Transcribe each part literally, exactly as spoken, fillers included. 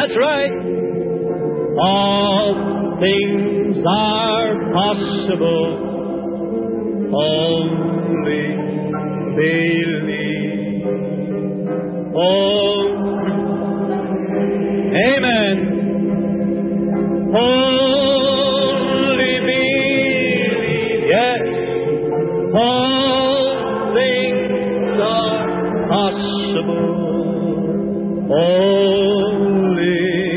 That's right. All things are possible. Only believe. Oh, amen. Only believe. Yes. All things are possible. Only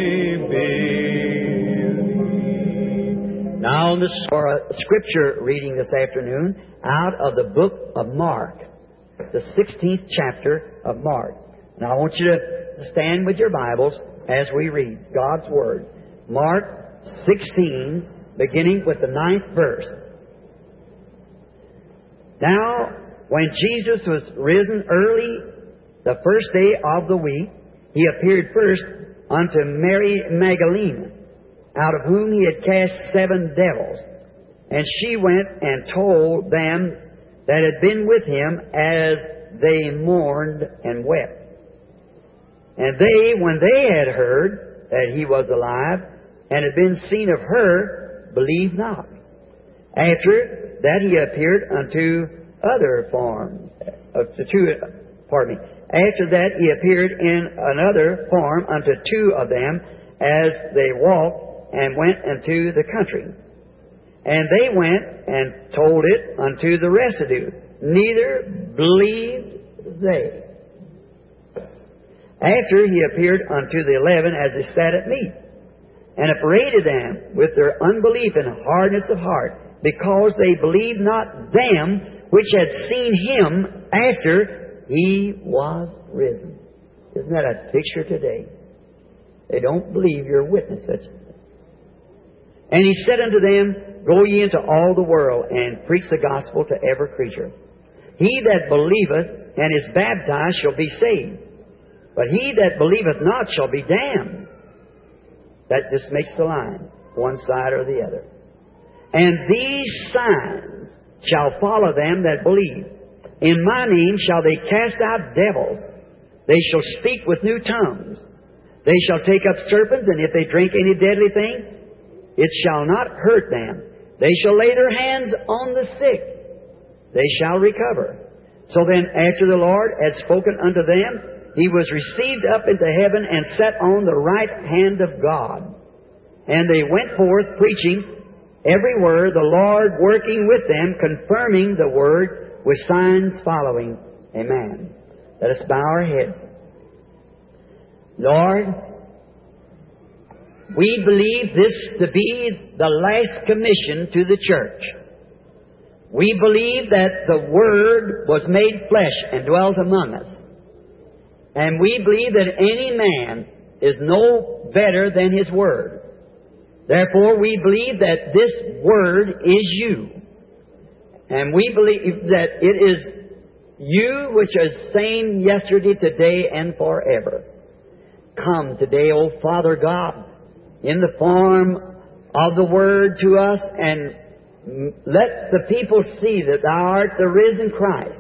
believe. Now, this for a scripture reading this afternoon out of the book of Mark, the sixteenth chapter of Mark. Now, I want you to stand with your Bibles as we read God's Word. Mark sixteen, beginning with the ninth verse. Now, when Jesus was risen early the first day of the week, He appeared first unto Mary Magdalene, out of whom He had cast seven devils. And she went and told them that had been with Him, as they mourned and wept. And they, when they had heard that He was alive, and had been seen of her, believed not. After that He appeared unto other forms, uh, to two, pardon me. After that He appeared in another form unto two of them, as they walked and went into the country. And they went and told it unto the residue. Neither believed they. After He appeared unto the eleven as they sat at meat, and upbraided them with their unbelief and hardness of heart, because they believed not them which had seen Him after He was risen. Isn't that a picture today? They don't believe you're a witness. That's it. And He said unto them, Go ye into all the world, and preach the gospel to every creature. He that believeth and is baptized shall be saved, but he that believeth not shall be damned. That just makes the line, one side or the other. And these signs shall follow them that believe. In my name shall they cast out devils. They shall speak with new tongues. They shall take up serpents, and if they drink any deadly thing, it shall not hurt them. They shall lay their hands on the sick. They shall recover. So then, after the Lord had spoken unto them, He was received up into heaven and sat on the right hand of God. And they went forth preaching every word, the Lord working with them, confirming the word with signs following. Amen. Let us bow our heads. Lord, we believe this to be the last commission to the church. We believe that the Word was made flesh and dwelt among us. And we believe that any man is no better than his Word. Therefore, we believe that this Word is you. And we believe that it is you which is same yesterday, today, and forever. Come today, O Father God, in the form of the Word to us, and let the people see that Thou art the risen Christ.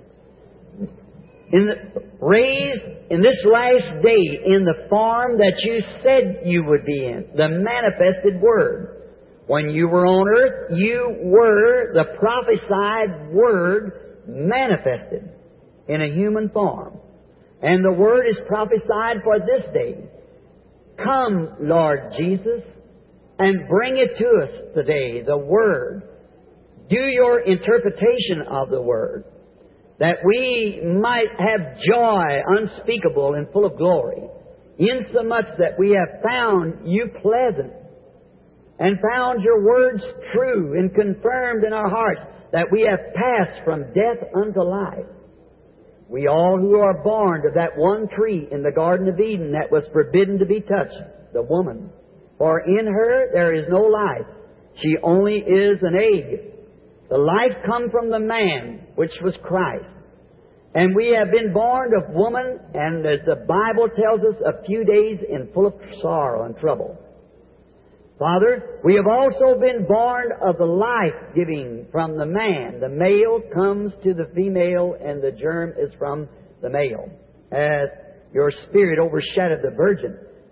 In the, raised in this last day in the form that You said You would be in, the manifested Word. When You were on earth, You were the prophesied Word manifested in a human form. And the Word is prophesied for this day. Come, Lord Jesus, and bring it to us today, the Word. Do Your interpretation of the Word, that we might have joy unspeakable and full of glory, insomuch that we have found You pleasant, and found Your words true and confirmed in our hearts, that we have passed from death unto life. We all who are born of that one tree in the Garden of Eden that was forbidden to be touched, the woman. For in her there is no life. She only is an egg. The life come from the man, which was Christ. And we have been born of woman, and as the Bible tells us, a few days in full of sorrow and trouble. Father, we have also been born of the life-giving from the man. The male comes to the female, and the germ is from the male. As Your Spirit overshadowed the virgin,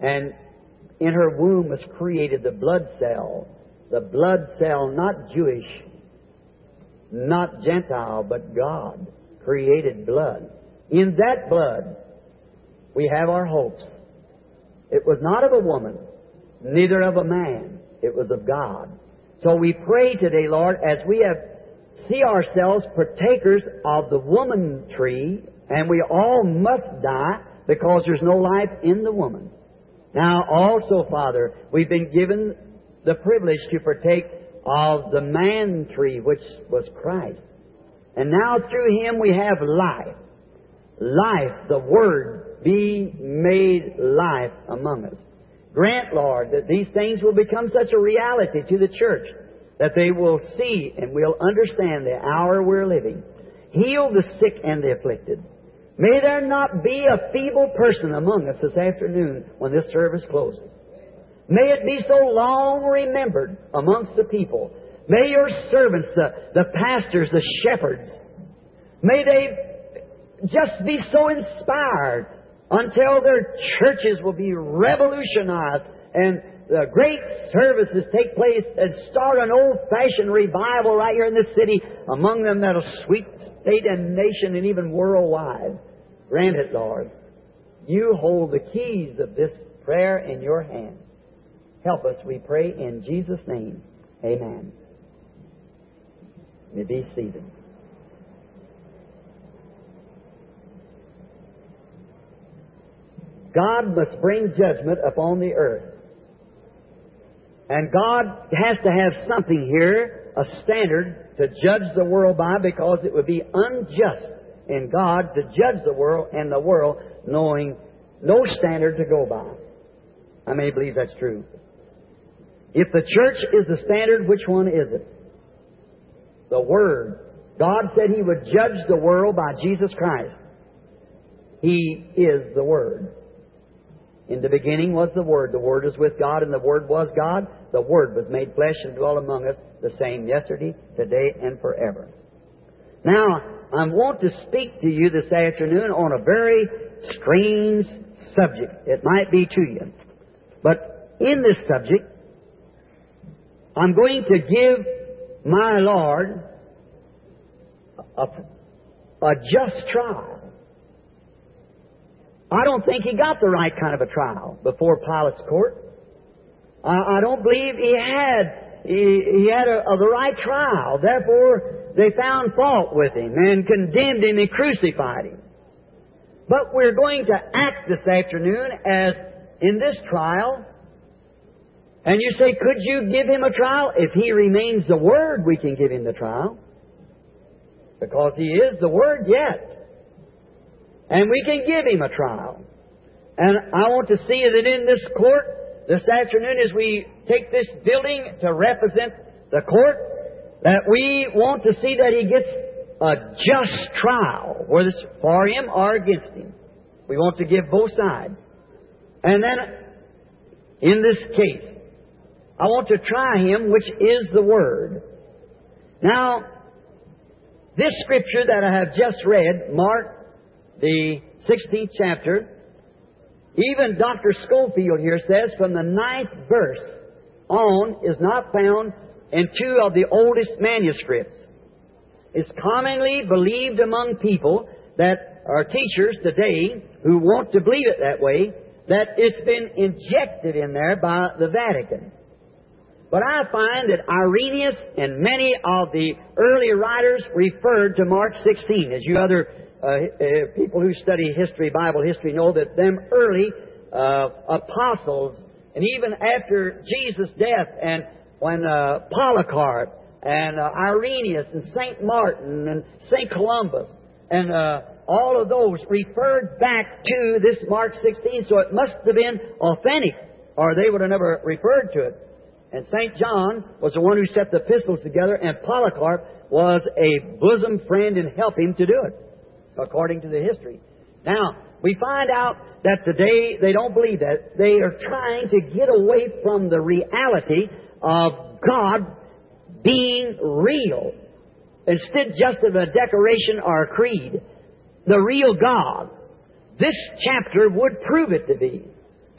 And in her womb was created the blood cell. The blood cell, not Jewish, not Gentile, but God created blood. In that blood, we have our hopes. It was not of a woman, neither of a man. It was of God. So we pray today, Lord, as we have see ourselves partakers of the woman tree, and we all must die because there's no life in the woman. Now also, Father, we've been given the privilege to partake of the man tree, which was Christ. And now through Him we have life. Life, the Word, be made life among us. Grant, Lord, that these things will become such a reality to the church that they will see and will understand the hour we're living. Heal the sick and the afflicted. May there not be a feeble person among us this afternoon when this service closes. May it be so long remembered amongst the people. May your servants, the, the pastors, the shepherds, may they just be so inspired until their churches will be revolutionized and the great services take place and start an old-fashioned revival right here in this city, among them that'll sweep state and nation and even worldwide. Grant it, Lord. You hold the keys of this prayer in your hand. Help us, we pray, in Jesus' name. Amen. You may be seated. God must bring judgment upon the earth. And God has to have something here, a standard to judge the world by, because it would be unjust in God to judge the world and the world knowing no standard to go by. How many believe that's true? If the church is the standard, which one is it? The Word. God said He would judge the world by Jesus Christ. He is the Word. In the beginning was the Word. The Word is with God, and the Word was God. The Word was made flesh and dwelt among us, the same yesterday, today, and forever. Now, I want to speak to you this afternoon on a very strange subject. It might be to you. But in this subject, I'm going to give my Lord a, a just trial. I don't think He got the right kind of a trial before Pilate's court. I, I don't believe He had he, he had a, a, the right trial. Therefore, they found fault with Him and condemned Him and crucified Him. But we're going to act this afternoon as in this trial. And you say, could you give Him a trial? If He remains the Word, we can give Him the trial. Because He is the Word yet. And we can give Him a trial. And I want to see that in this court this afternoon, as we take this building to represent the court, that we want to see that He gets a just trial, whether it's for Him or against Him. We want to give both sides. And then, in this case, I want to try Him, which is the Word. Now, this scripture that I have just read, Mark, the sixteenth chapter, even Doctor Schofield here says from the ninth verse on is not found in two of the oldest manuscripts. It's commonly believed among people that are teachers today who want to believe it that way, that it's been injected in there by the Vatican. But I find that Irenaeus and many of the early writers referred to Mark sixteen. As you other uh, uh, people who study history, Bible history, know that them early uh, apostles, and even after Jesus' death, and when uh, Polycarp and uh, Irenaeus and Saint Martin and Saint Columbus and uh, all of those referred back to this Mark sixteen, so it must have been authentic, or they would have never referred to it. And Saint John was the one who set the epistles together, and Polycarp was a bosom friend and helped him to do it, according to the history. Now, we find out that today they don't believe that. They are trying to get away from the reality of God being real, instead just of a decoration or a creed. The real God. This chapter would prove it to be.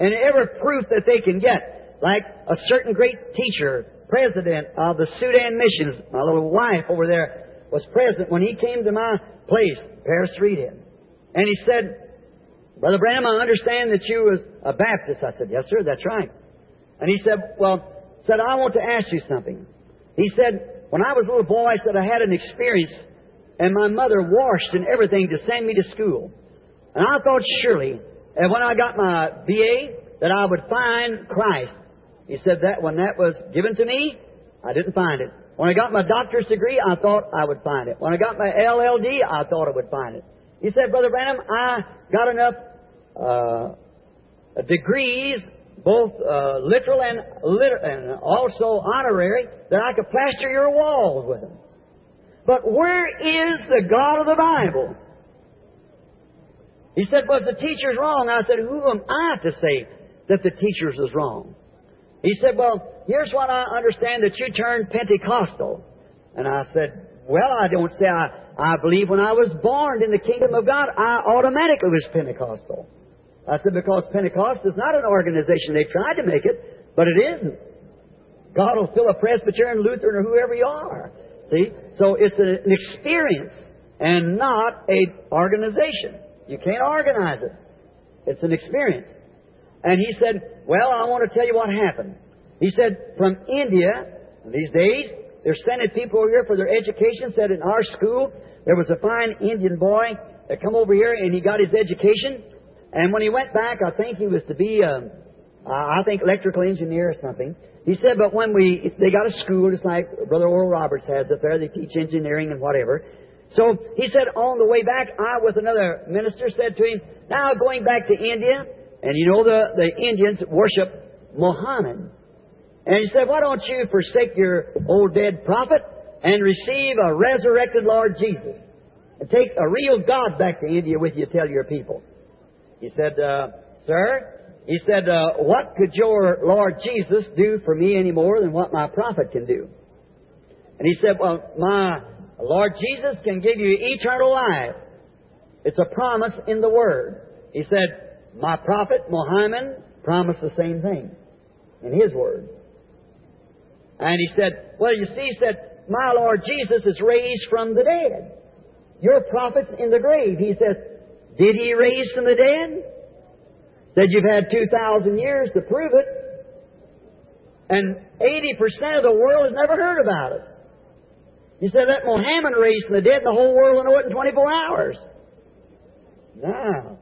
and every proof that they can get. Like a certain great teacher, president of the Sudan Missions, my little wife over there was president when he came to my place, Paris Street in. And he said, Brother Branham, I understand that you was a Baptist. I said, yes, sir, that's right. And he said, well, said, I want to ask you something. He said, when I was a little boy, I said I had an experience, and my mother washed and everything to send me to school. And I thought surely, and when I got my B A, that I would find Christ. He said that when that was given to me, I didn't find it. When I got my doctor's degree, I thought I would find it. When I got my L L D, I thought I would find it. He said, Brother Branham, I got enough uh, degrees, both uh, literal and, liter- and also honorary, that I could plaster your walls with them. But where is the God of the Bible? He said, well, if the teacher's wrong. I said, who am I to say that the teacher's is wrong? He said, well, here's what I understand, that you turned Pentecostal. And I said, well, I don't say I, I believe when I was born in the kingdom of God, I automatically was Pentecostal. I said, because Pentecost is not an organization. They tried to make it, but it isn't. God will fill a Presbyterian, Lutheran, or whoever you are. See? So it's an experience and not an organization. You can't organize it. It's an experience. And he said, well, I want to tell you what happened. He said, from India, these days, they're sending people over here for their education. Said in our school, there was a fine Indian boy that come over here and he got his education. And when he went back, I think he was to be, a, I think, electrical engineer or something. He said, but when we, they got a school, just like Brother Oral Roberts has up there, they teach engineering and whatever. So he said, on the way back, I, with another minister, said to him, now going back to India, and you know the, the Indians worship Muhammad. And he said, why don't you forsake your old dead prophet and receive a resurrected Lord Jesus? And take a real God back to India with you, tell your people. He said, uh, sir, he said, uh, what could your Lord Jesus do for me any more than what my prophet can do? And he said, well, my Lord Jesus can give you eternal life. It's a promise in the Word. He said, my prophet, Muhammad, promised the same thing in his Word. And he said, well, you see, he said, my Lord Jesus is raised from the dead. Your prophet's in the grave. He says, did he raise from the dead? Said, you've had two thousand years to prove it. And eighty percent of the world has never heard about it. He said, that Muhammad raised from the dead, and the whole world will know it in twenty-four hours. Now,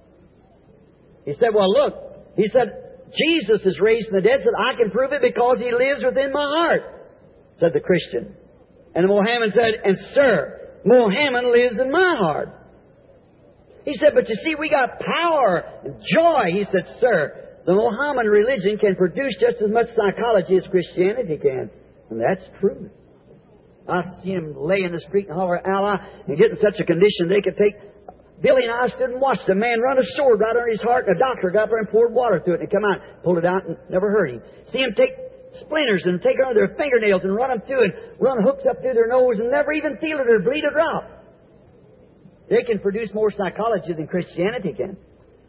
he said, well, look, he said, Jesus is raised from the dead. Said, I can prove it because he lives within my heart, said the Christian. And the Mohammedan said, and sir, Muhammad lives in my heart. He said, but you see, we got power and joy. He said, sir, the Mohammedan religion can produce just as much psychology as Christianity can. And that's true. I see him lay in the street and holler, Allah, and get in such a condition they could take... Billy and I stood and watched a man run a sword right under his heart, and a doctor got up there and poured water through it, and he come out, pulled it out, and never hurt him. See him take splinters and take it under their fingernails and run them through and run hooks up through their nose and never even feel it or bleed a drop. They can produce more psychology than Christianity can.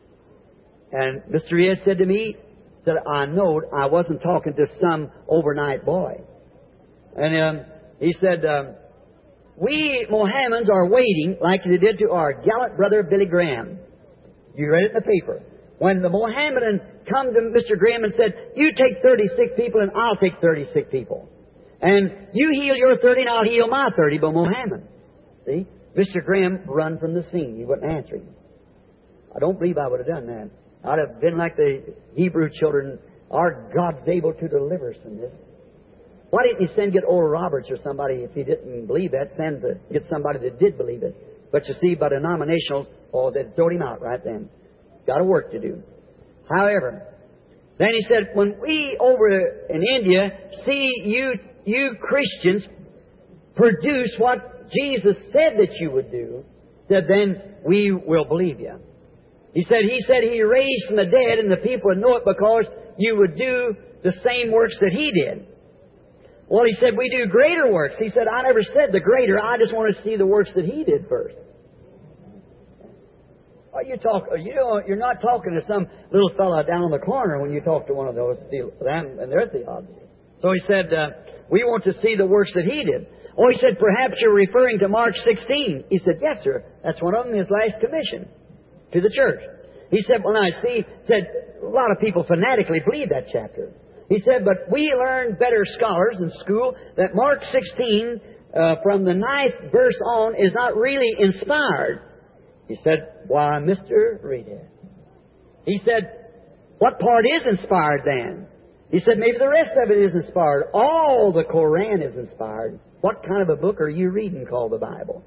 And Mister Ed said to me, said, I knowed I wasn't talking to some overnight boy. And um, he said, um, we Mohammedans are waiting like they did to our gallant brother Billy Graham. You read it in the paper. When the Mohammedan come to Mister Graham and said, you take thirty sick people and I'll take thirty sick people. And you heal your thirty and I'll heal my thirty, but Mohammed. See? Mister Graham run from the scene. He wouldn't answer him. I don't believe I would have done that. I'd have been like the Hebrew children. Our God's able to deliver us from this. Why didn't he send get Oral Roberts or somebody, if he didn't believe that, send to get somebody that did believe it? But you see, by denominationals, oh, they throwed him out right then. Got a work to do. However, then he said, when we over in India see you, you Christians produce what Jesus said that you would do, said then we will believe you. He said, he said he raised from the dead and the people would know it because you would do the same works that he did. Well, he said, we do greater works. He said, I never said the greater. I just want to see the works that he did first. Are you talk? You know, you're not talking to some little fella down the corner when you talk to one of those them and their theology. So he said, uh, we want to see the works that he did. Oh, he said, perhaps you're referring to Mark sixteen. He said, yes, sir. That's one of them, his last commission to the church. He said, well, I see, said, a lot of people fanatically believe that chapter. He said, but we learned, better scholars in school, that Mark sixteen, uh, from the ninth verse on, is not really inspired. He said, why, Mister Read it. He said, what part is inspired then? He said, maybe the rest of it is inspired. All the Koran is inspired. What kind of a book are you reading called the Bible?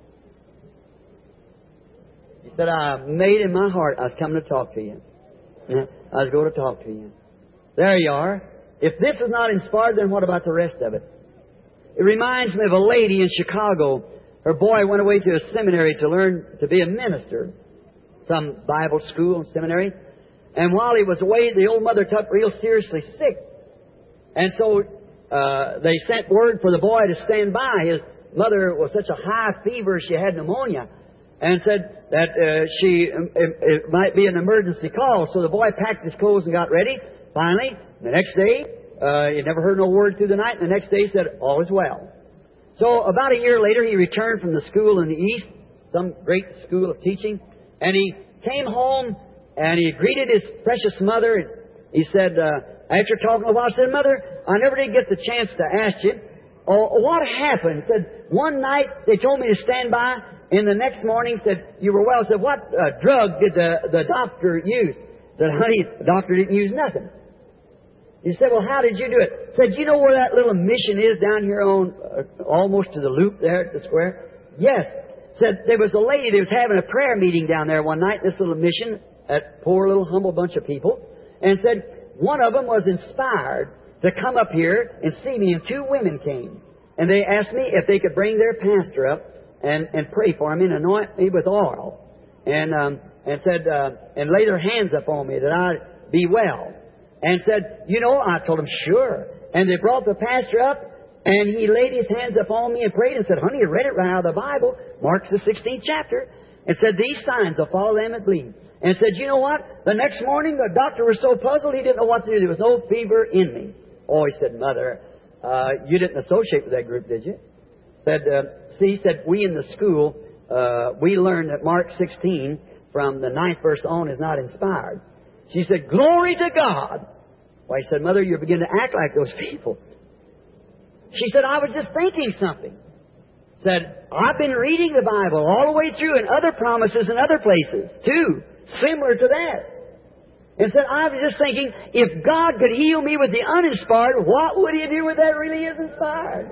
He said, I made in my heart I was coming to talk to you. I was going to talk to you. There you are. If this is not inspired, then what about the rest of it? It reminds me of a lady in Chicago. Her boy went away to a seminary to learn to be a minister. Some Bible school and seminary. And while he was away, the old mother took real seriously sick. And so uh, they sent word for the boy to stand by. His mother was such a high fever, she had pneumonia. And said that uh, she it, it might be an emergency call. So the boy packed his clothes and got ready. Finally, the next day, uh, he never heard no word through the night. And the next day he said, all is well. So about a year later, he returned from the school in the East, some great school of teaching. And he came home and he greeted his precious mother. He said, uh, after talking a while, he said, Mother, I never did get the chance to ask you, oh, what happened? He said, one night they told me to stand by. And the next morning said, you were well. I said, what uh, drug did the, the doctor use? I said, honey, the doctor didn't use nothing. He said, well, how did you do it? I said, you know where that little mission is down here on, uh, almost to the loop there at the square? Yes. Said, there was a lady that was having a prayer meeting down there one night, this little mission, that poor little humble bunch of people. And said, one of them was inspired to come up here and see me, and two women came. And they asked me if they could bring their pastor up and, and pray for him and anoint me with oil. And um, and said, uh, and lay their hands upon me that I'd be well. And said, you know, I told them, sure. And they brought the pastor up, and he laid his hands upon me and prayed and said, honey, you read it right out of the Bible, Mark the sixteenth chapter. And said, these signs will follow them that believe. And said, you know what? The next morning, the doctor was so puzzled, he didn't know what to do. There was no fever in me. Oh, he said, Mother, uh, you didn't associate with that group, did you? Said, uh, see, he said, we in the school, uh, we learned that Mark sixteen, from the ninth verse on, is not inspired. She said, glory to God. Well, he said, Mother, you're beginning to act like those people. She said, I was just thinking something. Said, I've been reading the Bible all the way through and other promises in other places, too, similar to that. And said, I was just thinking, if God could heal me with the uninspired, what would He do with that really is inspired?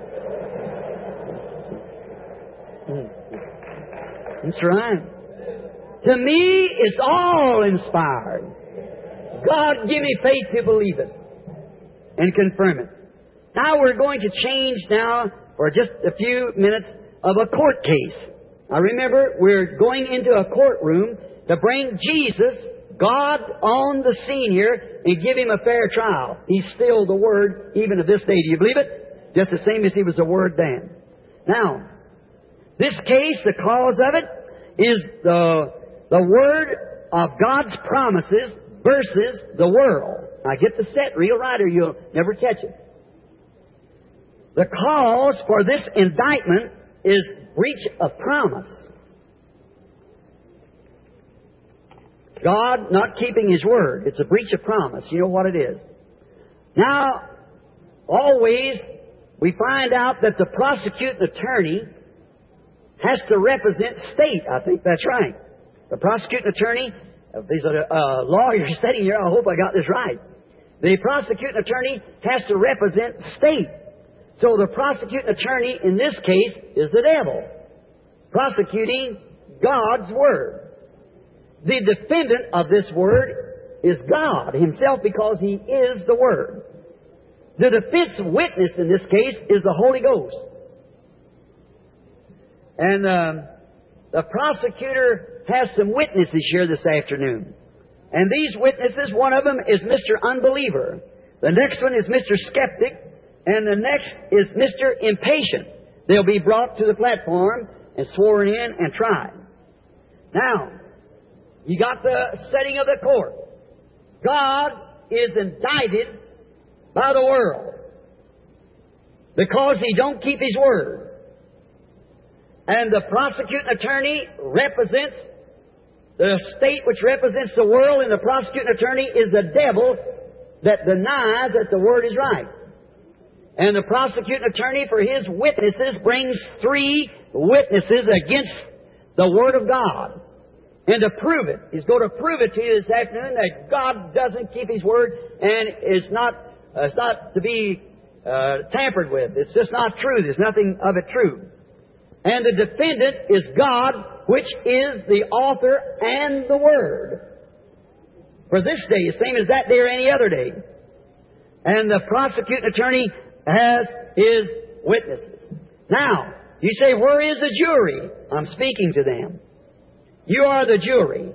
That's right. To me, it's all inspired. God, give me faith to believe it and confirm it. Now we're going to change now for just a few minutes of a court case. Now remember, we're going into a courtroom to bring Jesus, God, on the scene here and give Him a fair trial. He's still the Word even to this day. Do you believe it? Just the same as He was the Word then. Now, this case, the cause of it is the, the Word of God's promises versus the world. Now get the set real right or you'll never catch it. The cause for this indictment is breach of promise. God not keeping His word. It's a breach of promise. You know what it is. Now, always we find out that the prosecuting attorney has to represent state. I think that's right. The prosecuting attorney, if these are uh, lawyers sitting here, I hope I got this right. The prosecuting attorney has to represent state. So the prosecuting attorney in this case is the devil, prosecuting God's Word. The defendant of this Word is God Himself because He is the Word. The defense witness in this case is the Holy Ghost. And um, the prosecutor has some witnesses here this afternoon. And these witnesses, one of them is Mister Unbeliever. The next one is Mister Skeptic. And the next is Mister Impatient. They'll be brought to the platform and sworn in and tried. Now, You got the setting of the court. God is indicted by the world because He don't keep His word. And the prosecuting attorney represents the state which represents the world, and the prosecuting attorney is the devil that denies that the word is right. And the prosecuting attorney for his witnesses brings three witnesses against the word of God. And to prove it, he's going to prove it to you this afternoon that God doesn't keep His word, and it's not, uh, it's not to be uh, tampered with. It's just not true. There's nothing of it true. And the defendant is God, which is the author and the Word. For this day, the same as that day or any other day. And the prosecuting attorney has his witnesses. Now, you say, where is the jury? I'm speaking to them. You are the jury.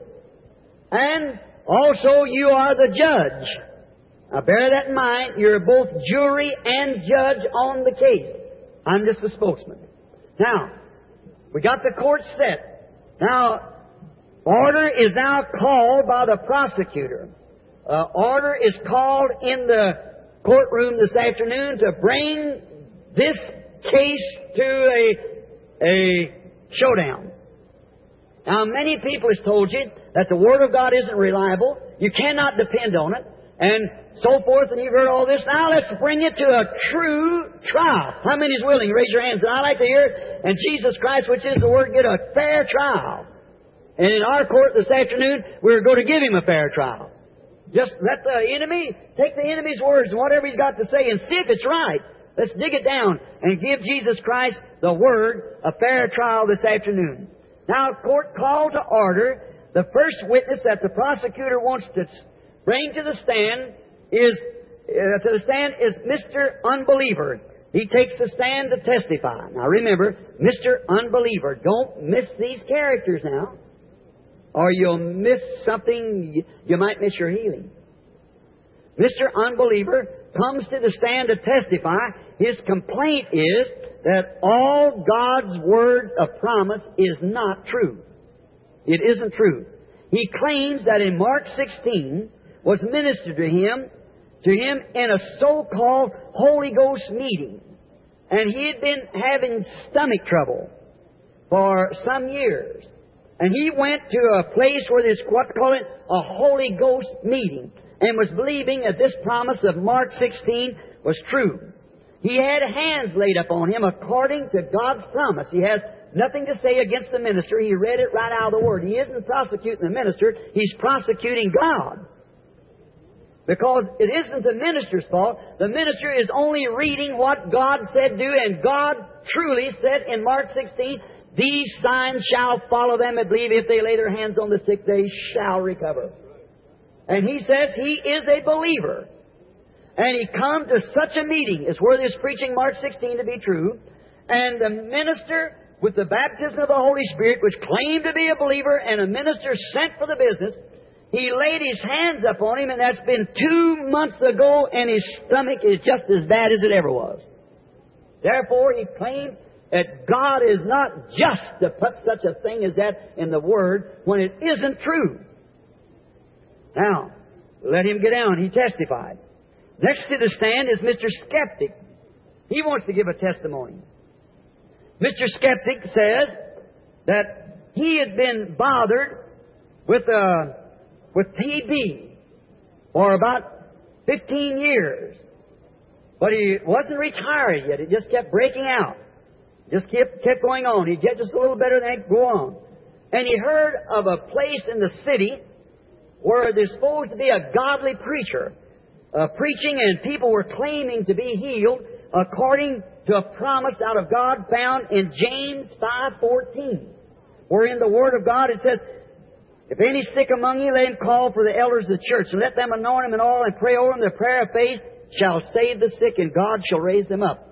And also you are the judge. Now bear that in mind. You're both jury and judge on the case. I'm just a spokesman. Now, we got the court set. Now, order is now called by the prosecutor. Uh, order is called in the courtroom this afternoon to bring this case to a, a showdown. Now, many people has told you that the Word of God isn't reliable. You cannot depend on it. And so forth, and you've heard all this. Now let's bring it to a true trial. How many is willing? Raise your hands. And I'd like to hear it. And Jesus Christ, which is the Word, get a fair trial. And in our court this afternoon, we're going to give Him a fair trial. Just let the enemy, take the enemy's words and whatever he's got to say and see if it's right. Let's dig it down and give Jesus Christ, the Word, a fair trial this afternoon. Now, court call to order. The first witness that the prosecutor wants to bring to the stand is uh, to the stand is Mister Unbeliever. He takes the stand to testify. Now remember, Mister Unbeliever. Don't miss these characters now, or you'll miss something. You, you might miss your healing. Mister Unbeliever comes to the stand to testify. His complaint is that all God's word of promise is not true. It isn't true. He claims that in Mark sixteen was ministered to him, to him in a so-called Holy Ghost meeting. And he had been having stomach trouble for some years. And he went to a place where there's what call it a Holy Ghost meeting, and was believing that this promise of Mark sixteen was true. He had hands laid up on him according to God's promise. He has nothing to say against the minister. He read it right out of the Word. He isn't prosecuting the minister. He's prosecuting God. Because it isn't the minister's fault. The minister is only reading what God said do, and God truly said in Mark sixteen, these signs shall follow them that believe. If they lay their hands on the sick, they shall recover. And he says he is a believer. And he come to such a meeting, is where this preaching Mark sixteen to be true. And the minister, with the baptism of the Holy Spirit, which claimed to be a believer, and a minister sent for the business, he laid his hands up on him, and that's been two months ago, and his stomach is just as bad as it ever was. Therefore, he claimed that God is not just to put such a thing as that in the Word when it isn't true. Now, let him get down. He testified. Next to the stand is Mister Skeptic. He wants to give a testimony. Mister Skeptic says that he had been bothered with a with T B for about fifteen years. But he wasn't retired yet. It just kept breaking out. Just kept, kept going on. He'd get just a little better, then he'd go on. And he heard of a place in the city where there's supposed to be a godly preacher uh, preaching, and people were claiming to be healed according to a promise out of God found in James five fourteen, where in the Word of God it says, if any sick among you, let him call for the elders of the church, and let them anoint him in oil and pray over him. The prayer of faith shall save the sick, and God shall raise them up.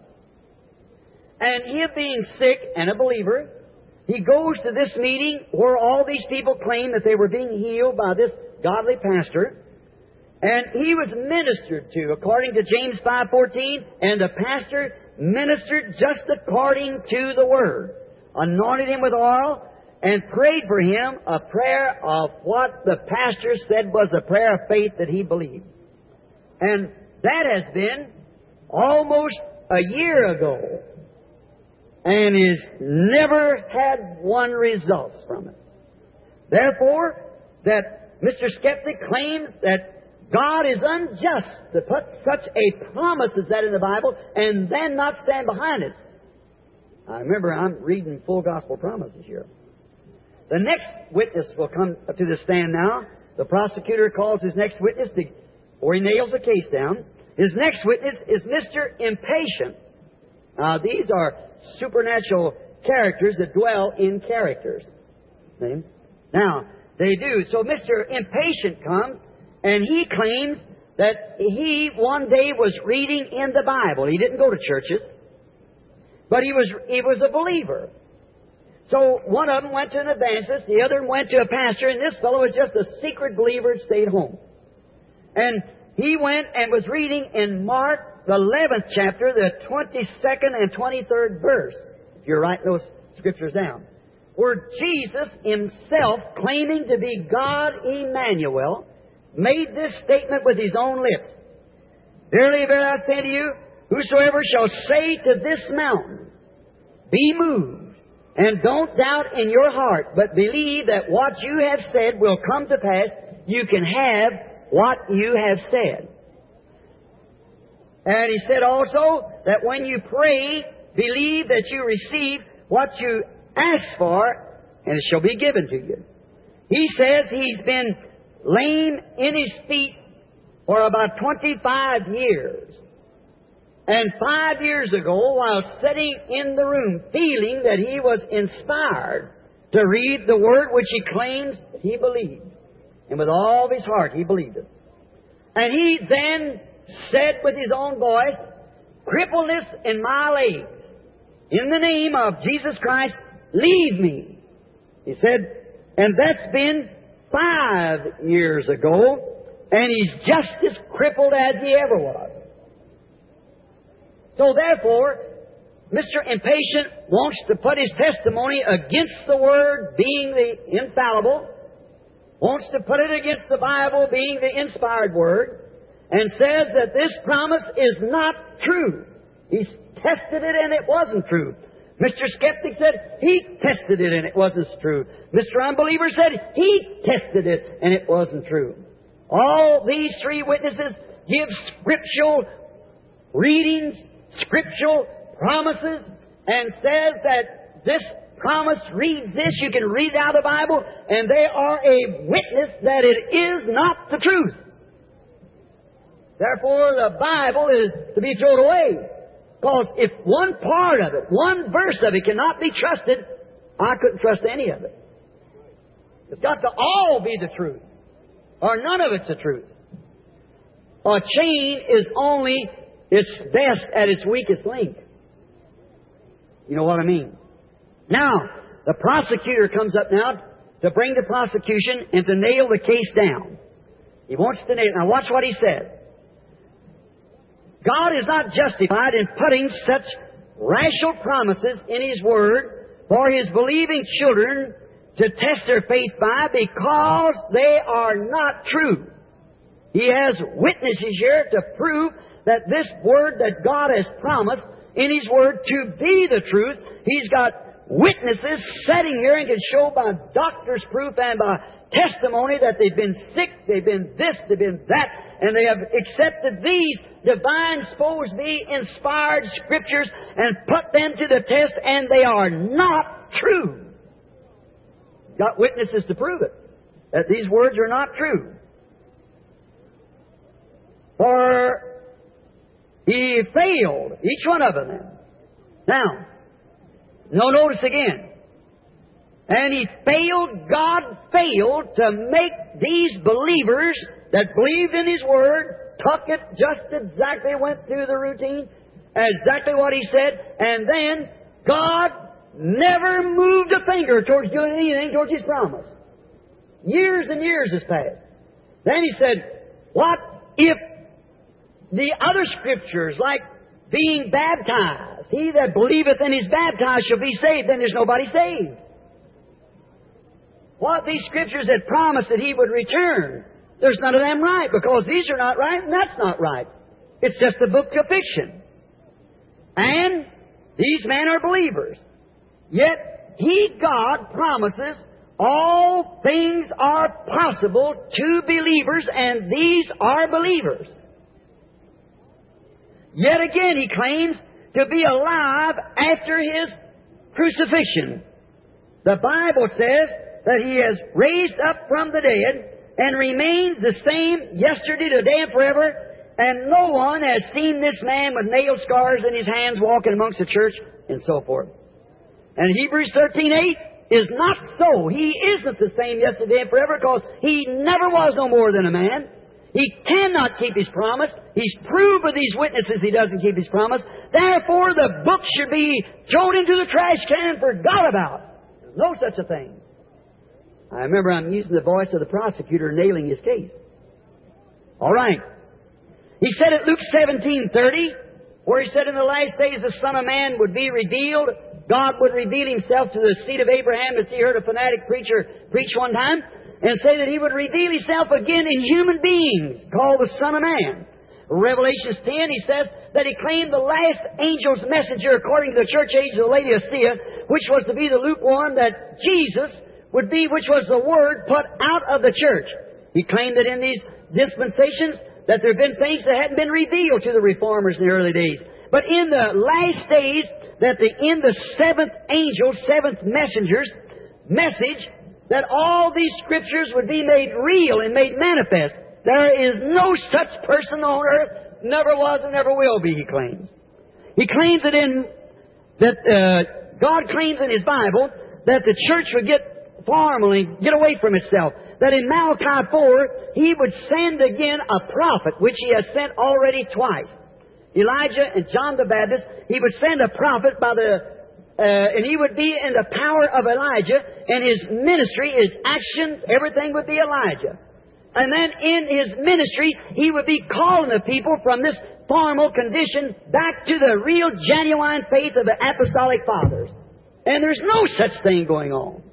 And he being sick and a believer, he goes to this meeting where all these people claim that they were being healed by this godly pastor. And he was ministered to according to James five fourteen, and the pastor ministered just according to the Word. Anointed him with oil, and prayed for him a prayer of what the pastor said was a prayer of faith that he believed. And that has been almost a year ago, and has never had one result from it. Therefore, that Mister Skeptic claims that God is unjust to put such a promise as that in the Bible and then not stand behind it. I remember I'm reading full gospel promises here. The next witness will come to the stand now. The prosecutor calls his next witness, to, or he nails the case down. His next witness is Mister Impatient. Now, these are supernatural characters that dwell in characters. See? Now, they do. So Mister Impatient comes, and he claims that he one day was reading in the Bible. He didn't go to churches, but he was he was a believer. So one of them went to an evangelist, the other went to a pastor, and this fellow was just a secret believer and stayed home. And he went and was reading in Mark, the eleventh chapter, the twenty-second and twenty-third verse, if you're writing those scriptures down, where Jesus himself, claiming to be God Emmanuel, made this statement with his own lips. Verily, verily, I say to you, whosoever shall say to this mountain, be moved, and don't doubt in your heart, but believe that what you have said will come to pass, you can have what you have said. And he said also that when you pray, believe that you receive what you ask for, and it shall be given to you. He says he's been lame in his feet for about twenty-five years. And five years ago, while sitting in the room, feeling that he was inspired to read the Word which he claims he believed, and with all his heart he believed it. And he then said with his own voice, crippleness in my legs, in the name of Jesus Christ, leave me. He said, and that's been five years ago, and he's just as crippled as he ever was. So therefore, Mister Impatient wants to put his testimony against the Word being the infallible, wants to put it against the Bible being the inspired Word, and says that this promise is not true. He's tested it and it wasn't true. Mister Skeptic said he tested it and it wasn't true. Mister Unbeliever said he tested it and it wasn't true. All these three witnesses give scriptural readings, scriptural promises, and says that this promise reads this, you can read it out of the Bible, and they are a witness that it is not the truth. Therefore, the Bible is to be thrown away. Because if one part of it, one verse of it cannot be trusted, I couldn't trust any of it. It's got to all be the truth, or none of it's the truth. A chain is only its best at its weakest link. You know what I mean? Now, the prosecutor comes up now to bring the prosecution and to nail the case down. He wants to nail it. Now watch what he said. God is not justified in putting such rational promises in His Word for His believing children to test their faith by, because they are not true. He has witnesses here to prove that this Word that God has promised in His Word to be the truth. He's got witnesses sitting here and can show by doctor's proof and by testimony that they've been sick, they've been this, they've been that, and they have accepted these divine, supposed to be inspired Scriptures and put them to the test, and they are not true. Got witnesses to prove it, that these words are not true. For he failed, each one of them. Now, no notice again. And he failed, God failed to make these believers that believed in His Word, took it just exactly, went through the routine, exactly what He said, and then God never moved a finger towards doing anything towards His promise. Years and years has passed. Then He said, what if the other Scriptures, like being baptized, he that believeth and is baptized shall be saved, then there's nobody saved. what these Scriptures had promised that He would return. There's none of them right, because these are not right and that's not right. It's just a book of fiction. And these men are believers. Yet He, God, promises all things are possible to believers, and these are believers. Yet again He claims to be alive after His crucifixion. The Bible says that He has raised up from the dead and remains the same yesterday, today, and forever, and no one has seen this man with nail scars in his hands walking amongst the church, and so forth. And Hebrews thirteen eight is not so. He isn't the same yesterday and forever, because He never was no more than a man. He cannot keep His promise. He's proved with these witnesses He doesn't keep His promise. Therefore, the book should be thrown into the trash can and forgot about. There's no such a thing. I remember I'm using the voice of the prosecutor nailing his case. All right. He said at Luke seventeen thirty, where He said in the last days the Son of Man would be revealed. God would reveal Himself to the seed of Abraham, as He heard a fanatic preacher preach one time, and say that He would reveal Himself again in human beings, called the Son of Man. Revelation ten, He says that He claimed the last angel's messenger according to the church age of the Laodicea, which was to be the lukewarm, that Jesus would be, which was the Word put out of the church. He claimed that in these dispensations that there have been things that hadn't been revealed to the reformers in the early days. But in the last days, that the, in the seventh angel, seventh messenger's message, that all these Scriptures would be made real and made manifest. There is no such person on earth, never was and never will be, he claims. He claims that in, that uh, God claims in His Bible that the church would get formally, get away from itself. That in Malachi four, He would send again a prophet, which He has sent already twice. Elijah and John the Baptist, He would send a prophet by the, uh, and he would be in the power of Elijah, and his ministry, his actions, everything would be Elijah. And then in His ministry, He would be calling the people from this formal condition back to the real, genuine faith of the apostolic fathers. And there's no such thing going on.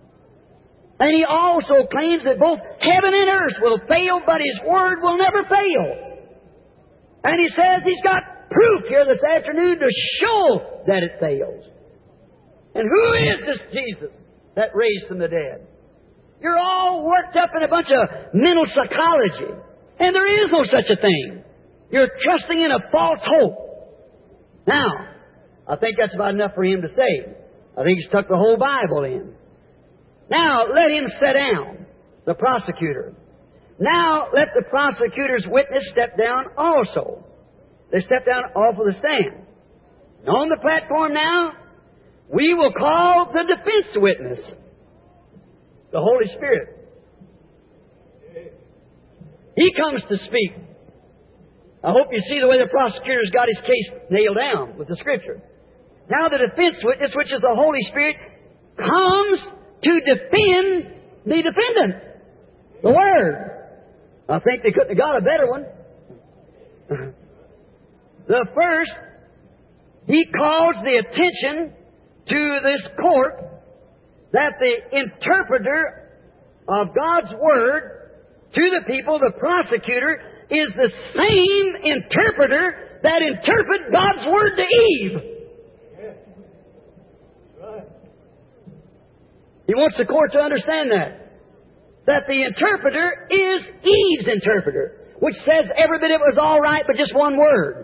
And He also claims that both heaven and earth will fail, but His Word will never fail. And He says He's got proof here this afternoon to show that it fails. And who is this Jesus that raised from the dead? You're all worked up in a bunch of mental psychology. And there is no such a thing. You're trusting in a false hope. Now, I think that's about enough for him to say. I think he's tucked the whole Bible in. Now, let him sit down, the prosecutor. Now, let the prosecutor's witness step down also. They step down off of the stand. And on the platform now, we will call the defense witness, the Holy Spirit. He comes to speak. I hope you see the way the prosecutor's got his case nailed down with the Scripture. Now the defense witness, which is the Holy Spirit, comes to defend the defendant. The Word. I think they couldn't have got a better one. The first, he calls the attention to this court that the interpreter of God's Word to the people, the prosecutor, is the same interpreter that interpreted God's Word to Eve. He wants the court to understand that. That the interpreter is Eve's interpreter, which says every bit it was all right, but just one word.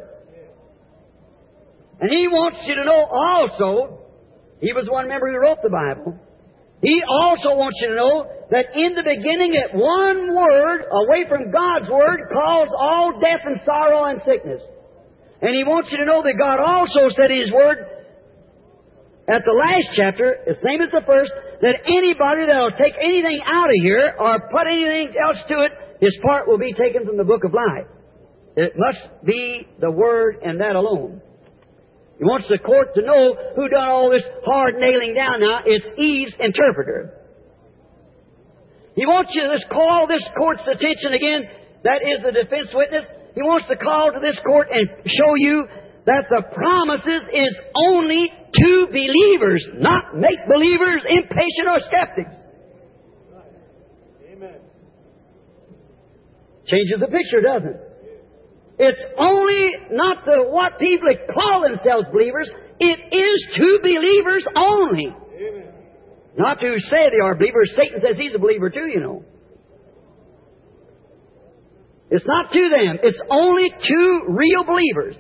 And he wants you to know also, he was one member who wrote the Bible, he also wants you to know that in the beginning, at one word, away from God's Word, caused all death and sorrow and sickness. And he wants you to know that God also said in His Word, at the last chapter, the same as the first, that anybody that will take anything out of here or put anything else to it, his part will be taken from the book of life. It must be the Word and that alone. He wants the court to know who done all this hard nailing down now. It's Eve's interpreter. He wants you to just call this court's attention again. That is the defense witness. He wants to call to this court and show you that the promises is only to believers, not make-believers, impatient, or skeptics. Amen. Changes the picture, doesn't it? It's only not the what people call themselves believers. It is to believers only. Amen. Not to say they are believers. Satan says he's a believer too, you know. It's not to them. It's only to real believers.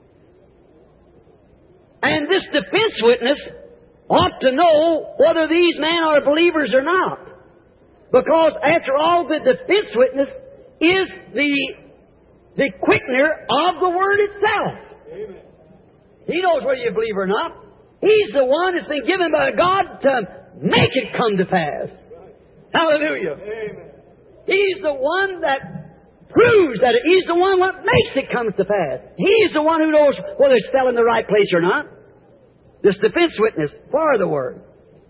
And this defense witness ought to know whether these men are believers or not. Because after all, the defense witness is the, the quickener of the Word itself. Amen. He knows whether you believe or not. He's the one that's been given by God to make it come to pass. Right. Hallelujah. Amen. He's the one that proves that it, He's the one that makes it come to pass. He's the one who knows whether it's fell in the right place or not. This defense witness for the Word.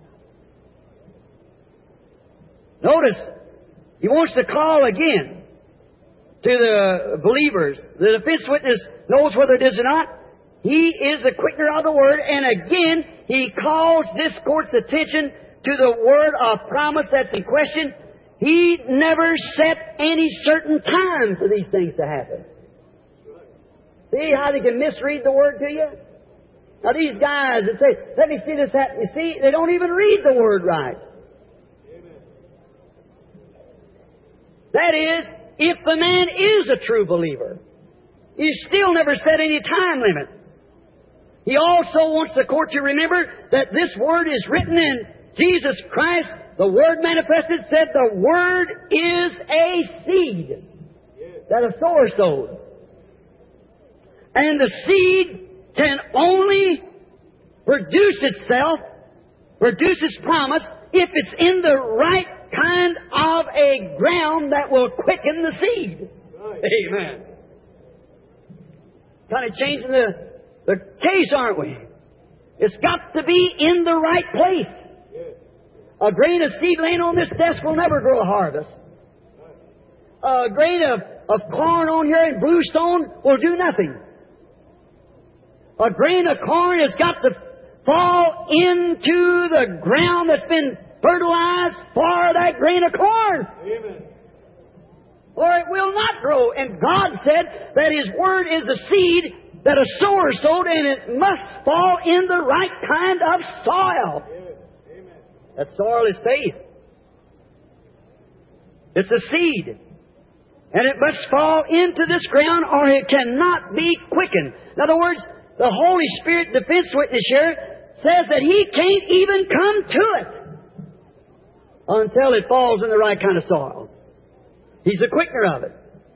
Notice, he wants to call again to the believers. The defense witness knows whether it is or not. He is the quickener of the Word, and again, he calls this court's attention to the word of promise that's in question. He never set any certain time for these things to happen. See how they can misread the Word to you? Now these guys that say, let me see this happen. You see, they don't even read the Word right. Amen. That is, if the man is a true believer, he still never set any time limit. He also wants the court to remember that this Word is written in Jesus Christ. The Word manifested said the Word is a seed that a sower sowed. And the seed can only produce itself, produce its promise, if it's in the right kind of a ground that will quicken the seed. Right. Amen. Kind of changing the, the case, aren't we? It's got to be in the right place. Yes. A grain of seed laying on this desk will never grow a harvest. A grain of, of corn on here in bluestone will do nothing. A grain of corn has got to fall into the ground that's been fertilized for that grain of corn. Amen. Or it will not grow. And God said that His Word is a seed that a sower sowed, and it must fall in the right kind of soil. Yes. Amen. That soil is faith. It's a seed. And it must fall into this ground or it cannot be quickened. In other words, the Holy Spirit defense witness here says that he can't even come to it until it falls in the right kind of soil. He's the quickener of it.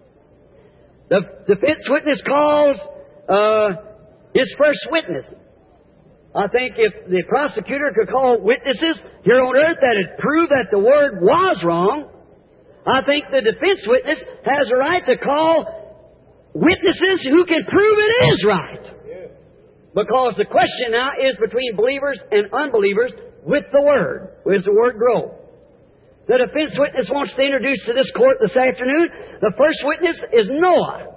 The defense witness calls uh, his first witness. I think if the prosecutor could call witnesses here on earth that had proved that the Word was wrong, I think the defense witness has a right to call witnesses who can prove it is right. Yes. Because the question now is between believers and unbelievers with the Word. Where does the Word grow? The defense witness wants to introduce to this court this afternoon. The first witness is Noah.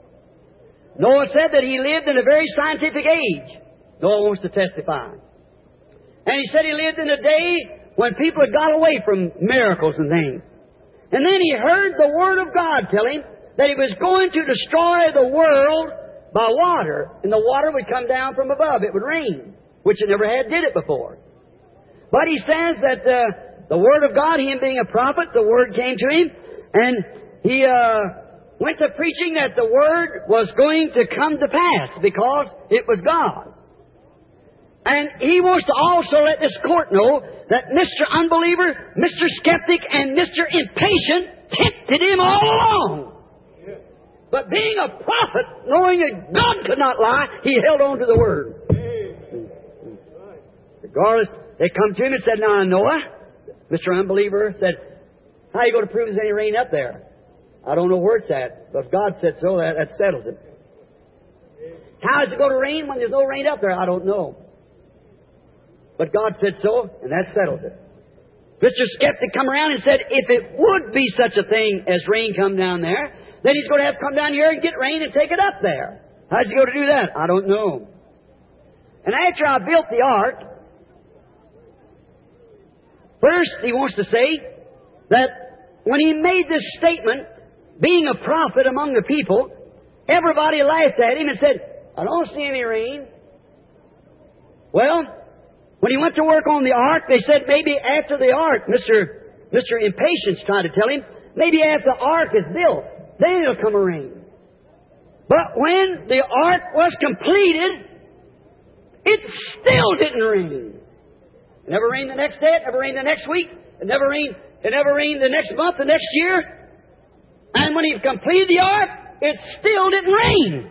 Noah said that he lived in a very scientific age. Noah wants to testify. And he said he lived in a day when people had got away from miracles and things. And then he heard the Word of God tell him that He was going to destroy the world by water. And the water would come down from above. It would rain, which it never had did it before. But he says that uh, the Word of God, him being a prophet, the Word came to him. And he uh, went to preaching that the Word was going to come to pass because it was God. And he wants to also let this court know that Mister Unbeliever, Mister Skeptic, and Mister Impatient tempted him all along. Yes. But being a prophet, knowing that God could not lie, he held on to the Word. Amen. Right. Regardless, they come to him and said, now, Noah, Mister Unbeliever said, how are you going to prove there's any rain up there? I don't know where it's at. But if God said so, that, that settles it. How is it going to rain when there's no rain up there? I don't know. But God said so, and that settles it. Mister Skeptic come around and said, if it would be such a thing as rain come down there, then He's going to have to come down here and get rain and take it up there. How's He going to do that? I don't know. And after I built the ark, first He wants to say that when he made this statement, being a prophet among the people, everybody laughed at him and said, I don't see any rain. Well, when he went to work on the ark, they said maybe after the ark, Mister Mister Impatience tried to tell him, maybe after the ark is built, then it'll come a rain. But when the ark was completed, it still didn't rain. It never rained the next day, it never rained the next week, it never rained, it never rained the next month, the next year. And when he completed the ark, it still didn't rain.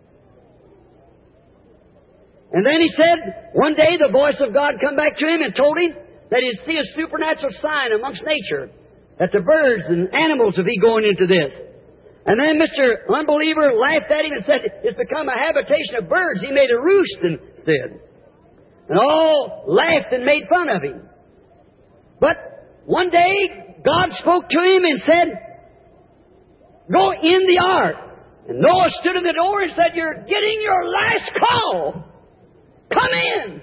And then he said, one day the voice of God come back to him and told him that he'd see a supernatural sign amongst nature, that the birds and animals would be going into this. And then Mister Unbeliever laughed at him and said, it's become a habitation of birds. He made a roost instead. And all laughed and made fun of him. But one day, God spoke to him and said, go in the ark. And Noah stood in the door and said, you're getting your last call. Come in.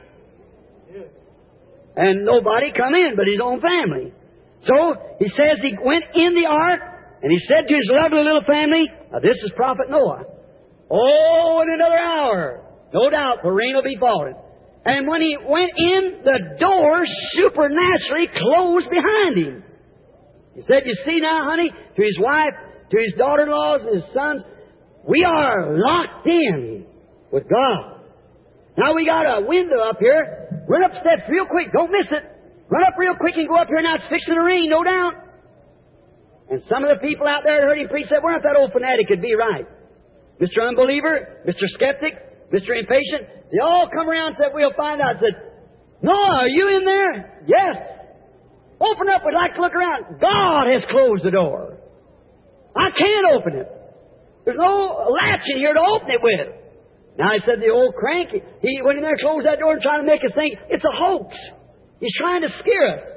And nobody come in but his own family. So he says he went in the ark and he said to his lovely little family, now this is Prophet Noah. Oh, in another hour, no doubt the rain will be falling. And when he went in, the door supernaturally closed behind him. He said, you see now, honey, to his wife, to his daughter-in-laws and his sons, we are locked in with God. Now we got a window up here. Run up steps real quick. Don't miss it. Run up real quick and go up here. Now it's fixing to rain, no doubt. And some of the people out there that heard him preach said, where if that old fanatic could be right? Mister Unbeliever, Mister Skeptic, Mister Impatient, they all come around and said, we'll find out. I said, Noah, are you in there? Yes. Open up. We'd like to look around. God has closed the door. I can't open it. There's no latch in here to open it with. Now, I said, the old crank, he went in there, closed that door and tried to make us think it's a hoax. He's trying to scare us.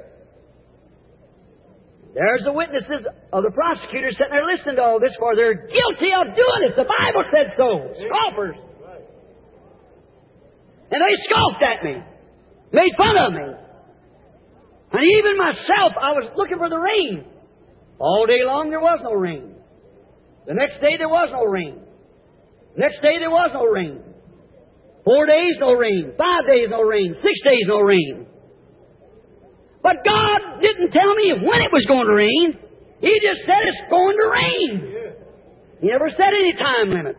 There's the witnesses of the prosecutors sitting there listening to all this, for they're guilty of doing it. The Bible said so. Scoffers. And they scoffed at me. Made fun of me. And even myself, I was looking for the rain. All day long there was no rain. The next day there was no rain. Next day there was no rain. Four days no rain. Five days no rain. Six days no rain. But God didn't tell me when it was going to rain. He just said it's going to rain. He never said any time limit.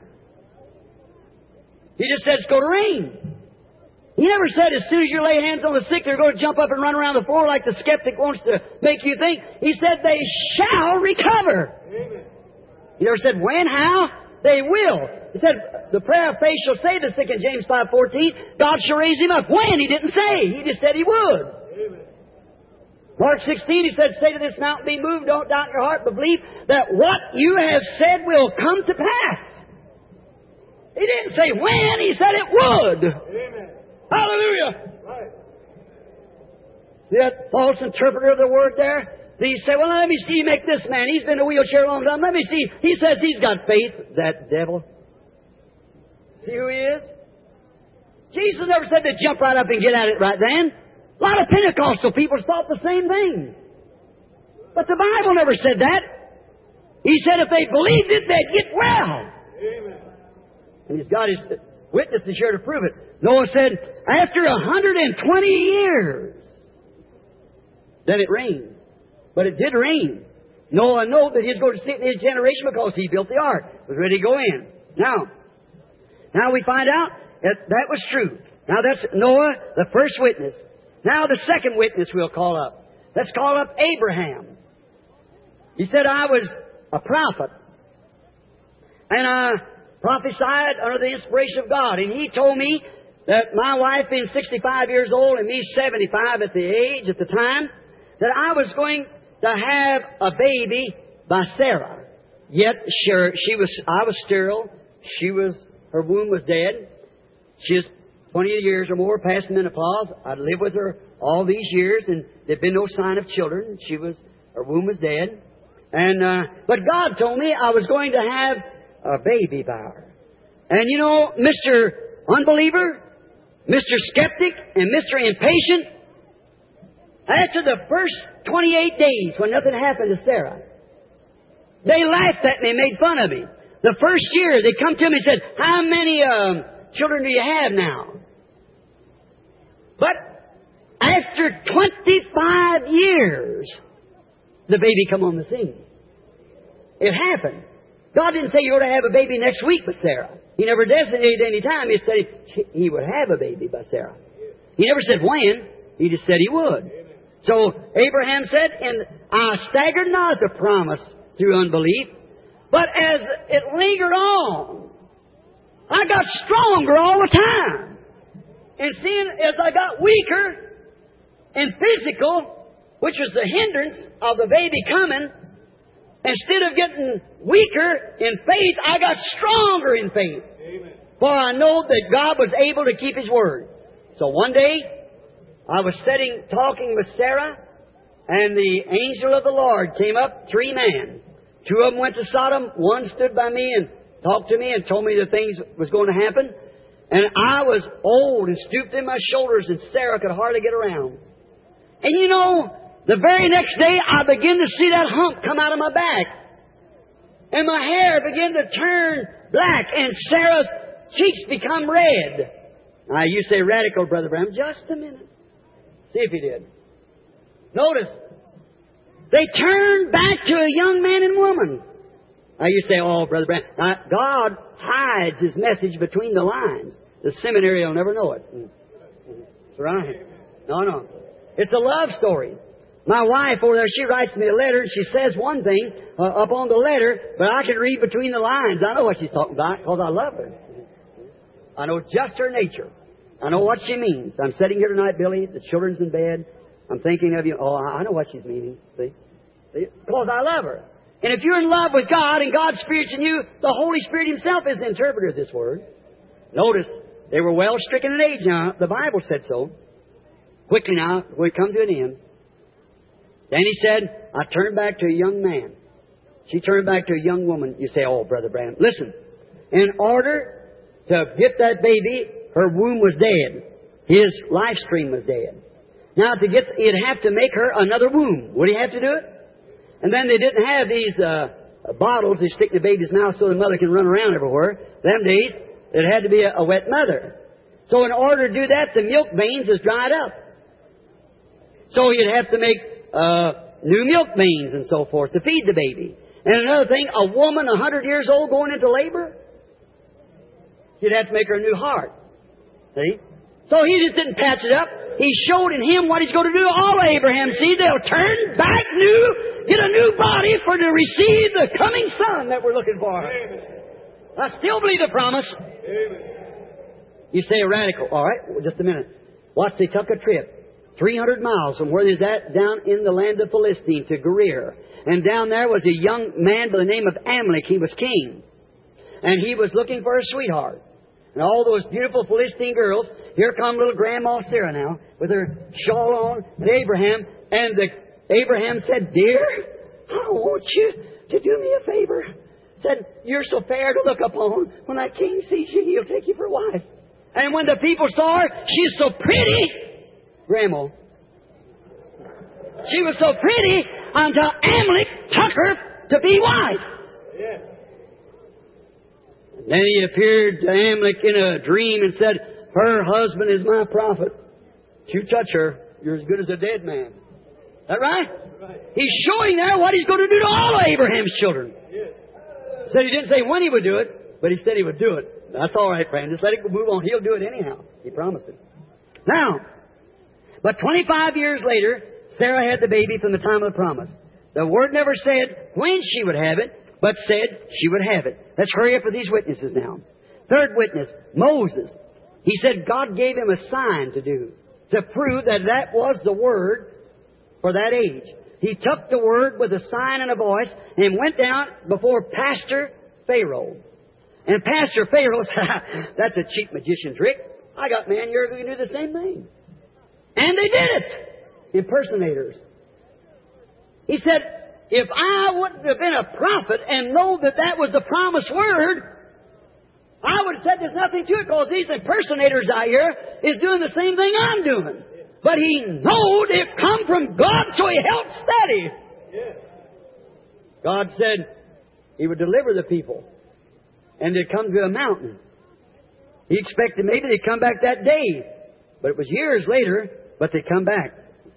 He just said it's going to rain. He never said as soon as you lay hands on the sick, they're going to jump up and run around the floor like the skeptic wants to make you think. He said they shall recover. Amen. He never said when, how. They will. He said, the prayer of faith shall save the sick in James five fourteen. God shall raise him up. When? He didn't say. He just said He would. Amen. Mark sixteen, He said, say to this mountain, be moved, don't doubt in your heart, but believe that what you have said will come to pass. He didn't say when, He said it would. Amen. Hallelujah. Right. See that false interpreter of the word there? He said, well, let me see you make this man. He's been in a wheelchair a long time. Let me see. He says he's got faith. That devil. See who he is? Jesus never said to jump right up and get at it right then. A lot of Pentecostal people thought the same thing. But the Bible never said that. He said if they believed it, they'd get well. Amen. And He's got His witnesses here to prove it. Noah said, after one hundred twenty years, then it rained. But it did rain. Noah knew that he was going to see it in his generation because he built the ark. Was ready to go in. Now, now we find out that that was true. Now that's Noah, the first witness. Now the second witness we'll call up. Let's call up Abraham. He said, I was a prophet. And I prophesied under the inspiration of God. And he told me that my wife being sixty-five years old and me seventy-five at the age, at the time, that I was going to have a baby by Sarah. Yet sure, she was, I was sterile. She was, her womb was dead. She was twenty years or more past menopause. I'd lived with her all these years, and there'd been no sign of children. She was, her womb was dead. And uh, but God told me I was going to have a baby by her. And you know, Mister Unbeliever, Mister Skeptic, and Mister Impatient After the first twenty-eight days, when nothing happened to Sarah, they laughed at me and made fun of me. The first year, they come to me and said, how many um, children do you have now? But after twenty-five years, the baby come on the scene. It happened. God didn't say you ought to have a baby next week with Sarah. He never designated any time. He said he would have a baby by Sarah. He never said when. He just said he would. So Abraham said, and I staggered not at the promise through unbelief, but as it lingered on, I got stronger all the time. And seeing as I got weaker and physical, which was the hindrance of the baby coming, instead of getting weaker in faith, I got stronger in faith. Amen. For I know that God was able to keep His word. So one day, I was sitting talking with Sarah, and the angel of the Lord came up, three men. Two of them went to Sodom. One stood by me and talked to me and told me the things was going to happen. And I was old and stooped in my shoulders, and Sarah could hardly get around. And you know, the very next day, I began to see that hump come out of my back. And my hair began to turn black, and Sarah's cheeks become red. Now, you say radical, Brother Branham. Just a minute. See if he did. Notice, they turned back to a young man and woman. Now, you say, oh, Brother Branham. Now, God hides His message between the lines. The seminary will never know it. That's right. No, no. It's a love story. My wife over there, she writes me a letter, and she says one thing uh, up on the letter, but I can read between the lines. I know what she's talking about because I love her. I know just her nature. I know what she means. I'm sitting here tonight, Billy. The children's in bed. I'm thinking of you. Oh, I know what she's meaning. See? See? Because I love her. And if you're in love with God and God's Spirit's in you, the Holy Spirit Himself is the interpreter of this Word. Notice, they were well stricken in age now. The Bible said so. Quickly now, we come to an end. Then he said, I turned back to a young man. She turned back to a young woman. You say, oh, Brother Branham. Listen, in order to get that baby, her womb was dead. His life stream was dead. Now, to get, he'd have to make her another womb. Would he have to do it? And then they didn't have these uh, bottles they stick in the baby's mouth so the mother can run around everywhere. Them days, it had to be a, a wet mother. So in order to do that, the milk veins is dried up. So you'd have to make uh, new milk veins and so forth to feed the baby. And another thing, a woman a hundred years old going into labor, you'd have to make her a new heart. See? So he just didn't patch it up. He showed in him what He's going to do to all Abraham's seed. They'll turn back new, get a new body for to receive the coming Son that we're looking for. Amen. I still believe the promise. Amen. You say a radical. All right, well, just a minute. Watch, they took a trip. three hundred miles from where they's at down in the land of Philistine to Gerar. And down there was a young man by the name of Amalek. He was king. And he was looking for a sweetheart. And all those beautiful Philistine girls, here come little Grandma Sarah now, with her shawl on, and Abraham. And the, Abraham said, Dear, I want you to do me a favor. Said, you're so fair to look upon. When that king sees you, he'll take you for a wife. And when the people saw her, she's so pretty. Grandma. She was so pretty until Amalek took her to be wife. Yes. Then he appeared to Amalek in a dream and said, her husband is my prophet. If you touch her, you're as good as a dead man. Is that right? Right. He's showing there what He's going to do to all of Abraham's children. Yes. Said He didn't say when He would do it, but He said He would do it. That's all right, friend. Just let it move on. He'll do it anyhow. He promised it. Now, but twenty-five years later, Sarah had the baby from the time of the promise. The Word never said when she would have it, but said she would have it. Let's hurry up with these witnesses now. Third witness, Moses. He said God gave him a sign to do, to prove that that was the Word for that age. He took the Word with a sign and a voice and went down before Pastor Pharaoh. And Pastor Pharaoh said, that's a cheap magician trick. I got man here who can do the same thing. And they did it. Impersonators. He said, if I wouldn't have been a prophet and know that that was the promised word, I would have said there's nothing to it because these impersonators out here is doing the same thing I'm doing. But he knowed it come from God, so he held steady. Yes. God said He would deliver the people. And they'd come to a mountain. He expected maybe they'd come back that day. But it was years later, but they come back.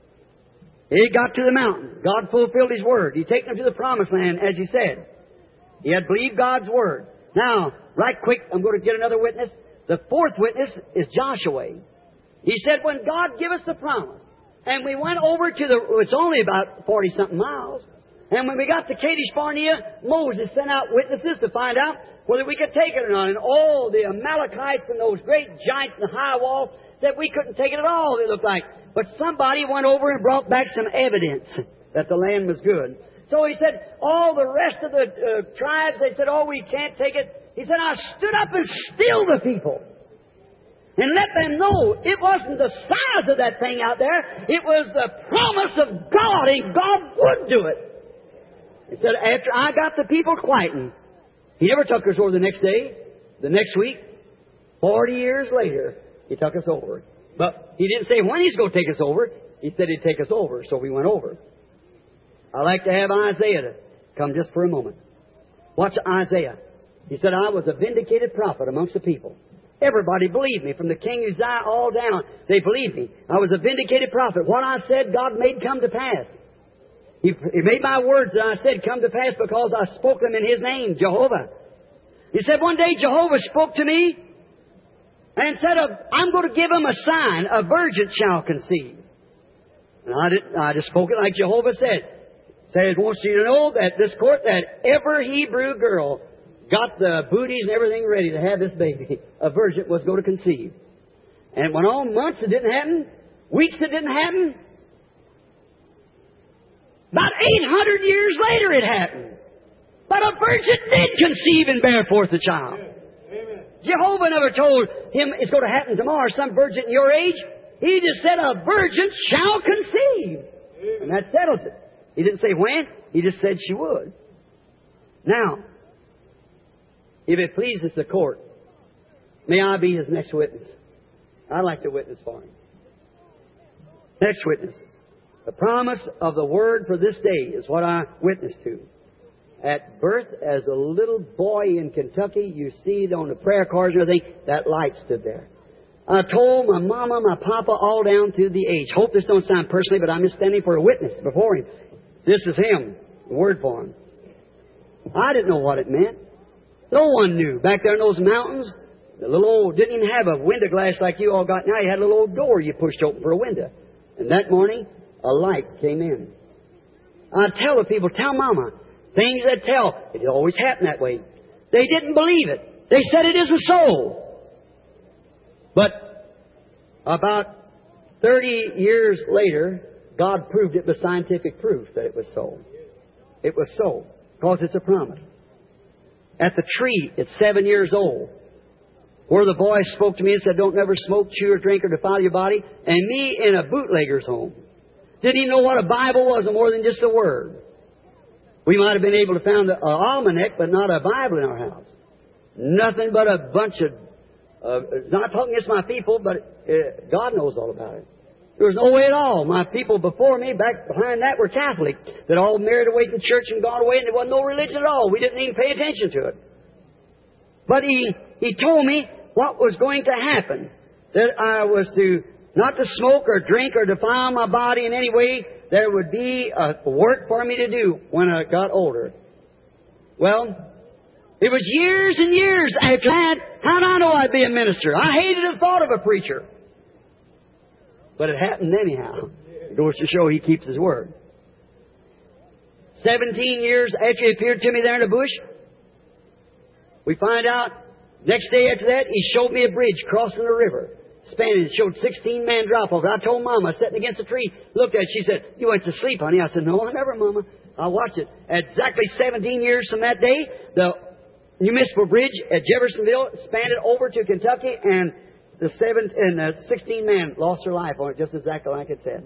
He got to the mountain. God fulfilled His word. He taken them to the promised land, as He said. He had believed God's word. Now, right quick, I'm going to get another witness. The fourth witness is Joshua. He said, when God gave us the promise, and we went over to the, it's only about forty-something miles, and when we got to Kadesh Barnea, Moses sent out witnesses to find out whether we could take it or not. And all the Amalekites and those great giants in the high wall said we couldn't take it at all, it looked like. But somebody went over and brought back some evidence that the land was good. So he said, all the rest of the uh, tribes, they said, oh, we can't take it. He said, I stood up and stilled the people and let them know it wasn't the size of that thing out there. It was the promise of God, and God would do it. He said, after I got the people quietened, He never took us over the next day, the next week. Forty years later, He took us over. But He didn't say when He's going to take us over. He said He'd take us over, so we went over. I like to have Isaiah to come just for a moment. Watch Isaiah. He said, I was a vindicated prophet amongst the people. Everybody believed me, from the king Uzziah all down. They believed me. I was a vindicated prophet. What I said, God made come to pass. He, he made my words that I said come to pass because I spoke them in His name, Jehovah. He said one day Jehovah spoke to me and said, I'm going to give him a sign. A virgin shall conceive. And I, did, I just spoke it like Jehovah said. Said, wants you to know that this court, that every Hebrew girl got the booties and everything ready to have this baby. A virgin was going to conceive. And it went on months, it didn't happen. Weeks, it didn't happen. About eight hundred years later, it happened. But a virgin did conceive and bear forth a child. Amen. Jehovah never told him it's going to happen tomorrow, some virgin your age. He just said a virgin shall conceive. Amen. And that settles it. He didn't say when. He just said she would. Now, if it pleases the court, may I be his next witness. I'd like to witness for him. Next witness. The promise of the word for this day is what I witnessed to. At birth, as a little boy in Kentucky, you see it on the prayer cards and everything, that light stood there. I told my mama, my papa, all down through the age. Hope this don't sound personally, but I'm just standing for a witness before him. This is him, the word for him. I didn't know what it meant. No one knew. Back there in those mountains, the little old, didn't even have a window glass like you all got now. You had a little old door you pushed open for a window. And that morning, a light came in. I tell the people, tell Mama, things that tell, it always happened that way. They didn't believe it. They said it isn't so. But about thirty years later, God proved it with scientific proof that it was so. It was so, because it's a promise. At the tree, it's seven years old, where the boy spoke to me and said, don't never smoke, chew, or drink, or defile your body, and me in a bootlegger's home. Didn't even know what a Bible was more than just a word. We might have been able to find an almanac, but not a Bible in our house. Nothing but a bunch of, uh, not talking against my people, but uh, God knows all about it. There was no way at all. My people before me, back behind that, were Catholic, that all married away from church and gone away, and there wasn't no religion at all. We didn't even pay attention to it. But he, he told me what was going to happen, that I was to not to smoke or drink or defile my body in any way. There would be a work for me to do when I got older. Well, it was years and years after that. How did I know I'd be a minister? I hated the thought of a preacher. But it happened anyhow. It goes to show He keeps His word. Seventeen years after He appeared to me there in the bush, we find out, next day after that, He showed me a bridge crossing the river. Spanning, it showed sixteen men drop off. I told Mama, sitting against a tree, looked at it. She said, you went to sleep, honey. I said, no, I never, Mama. I watched it. At exactly seventeen years from that day, the municipal bridge at Jeffersonville spanned over to Kentucky, and the seven and the sixteen men lost their life on it, just exactly like it said.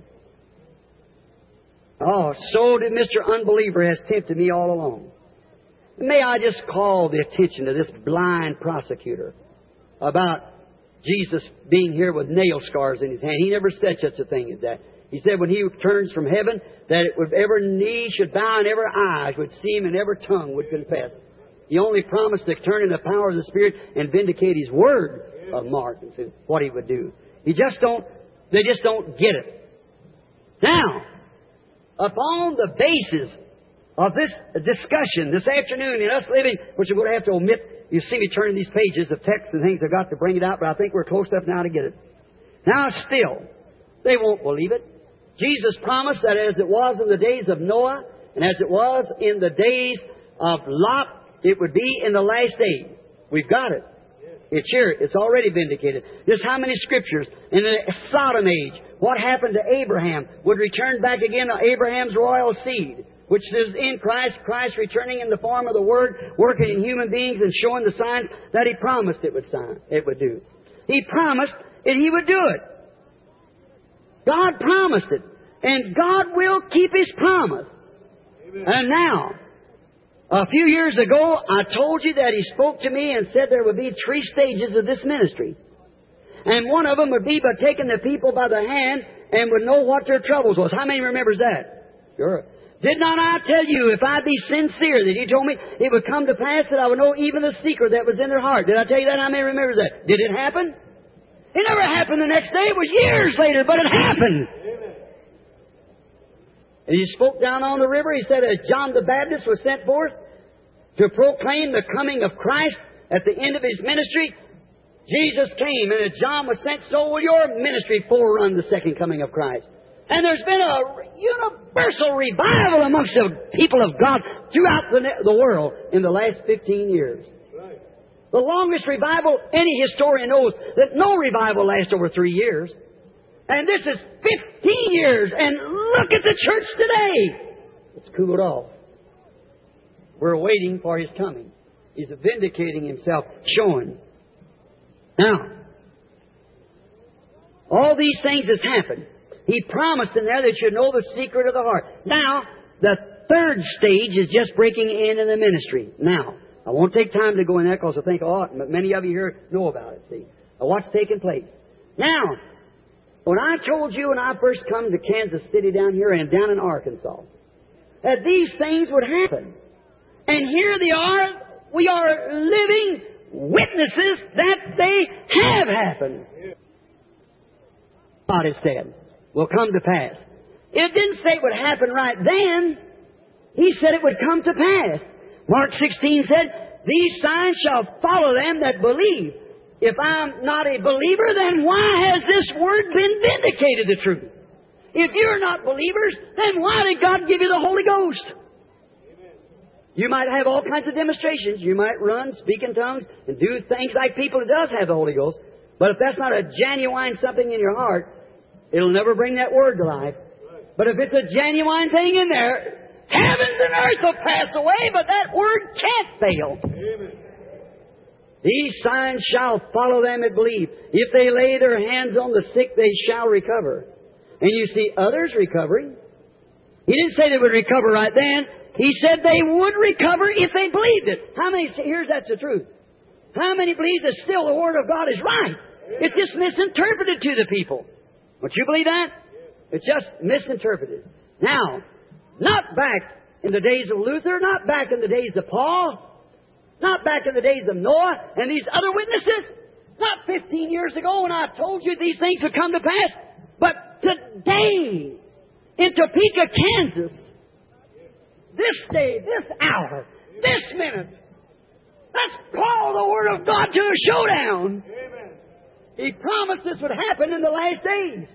Oh, so did Mister Unbeliever has tempted me all along. May I just call the attention to this blind prosecutor about Jesus being here with nail scars in His hand. He never said such a thing as that. He said when He returns from heaven, that it would, every knee should bow and every eye would see Him and every tongue would confess. He only promised to turn in the power of the Spirit and vindicate His Word of Mark and said what He would do. He just don't, they just don't get it. Now, upon the basis of this discussion this afternoon and us living, which we're going to have to omit, you see me turning these pages of text and things I've got to bring it out, but I think we're close enough now to get it. Now still, they won't believe it. Jesus promised that as it was in the days of Noah and as it was in the days of Lot, it would be in the last days. We've got it. It's here. It's already vindicated. Just how many scriptures in the Sodom age, what happened to Abraham would return back again to Abraham's royal seed, which is in Christ, Christ returning in the form of the Word, working in human beings and showing the signs that He promised it would sign, it would do. He promised that He would do it. God promised it. And God will keep His promise. Amen. And now, a few years ago, I told you that He spoke to me and said there would be three stages of this ministry. And one of them would be by taking the people by the hand and would know what their troubles was. How many remembers that? Sure. Did not I tell you, if I be sincere, that He told me it would come to pass that I would know even the secret that was in their heart? Did I tell you that? How many remembers that? Did it happen? It never happened the next day. It was years later, but it happened. And He spoke down on the river. He said, as John the Baptist was sent forth to proclaim the coming of Christ at the end of His ministry, Jesus came. And as John was sent, so will your ministry forerun the second coming of Christ. And there's been a universal revival amongst the people of God throughout the, the world in the last fifteen years. Right. The longest revival any historian knows, that no revival lasts over three years. And this is fifteen years. And look at the church today. It's cooled off. We're waiting for His coming. He's vindicating Himself, showing. Now, all these things has happened. He promised in there that you know the secret of the heart. Now, the third stage is just breaking in in the ministry. Now, I won't take time to go in there because I think, oh, many of you here know about it, see. What's taking place. Now, when I told you when I first come to Kansas City down here and down in Arkansas, that these things would happen. And here they are, we are living witnesses that they have happened. God has said, will come to pass. It didn't say it would happen right then. He said it would come to pass. Mark sixteen said, these signs shall follow them that believe. If I'm not a believer, then why has this word been vindicated the truth? If you're not believers, then why did God give you the Holy Ghost? Amen. You might have all kinds of demonstrations. You might run, speak in tongues, and do things like people who does have the Holy Ghost. But if that's not a genuine something in your heart, it'll never bring that word to life. But if it's a genuine thing in there, heavens and earth will pass away, but that word can't fail. Amen. These signs shall follow them that believe. If they lay their hands on the sick, they shall recover. And you see others recovering. He didn't say they would recover right then. He said they would recover if they believed it. How many, here's that's the truth. How many believe that still the Word of God is right? It's just misinterpreted to the people. Don't you believe that? It's just misinterpreted. Now, not back in the days of Luther, not back in the days of Paul, not back in the days of Noah and these other witnesses, not fifteen years ago when I told you these things would come to pass, but today in Topeka, Kansas, this day, this hour, this minute, let's call the Word of God to a showdown. Amen. He promised this would happen in the last days.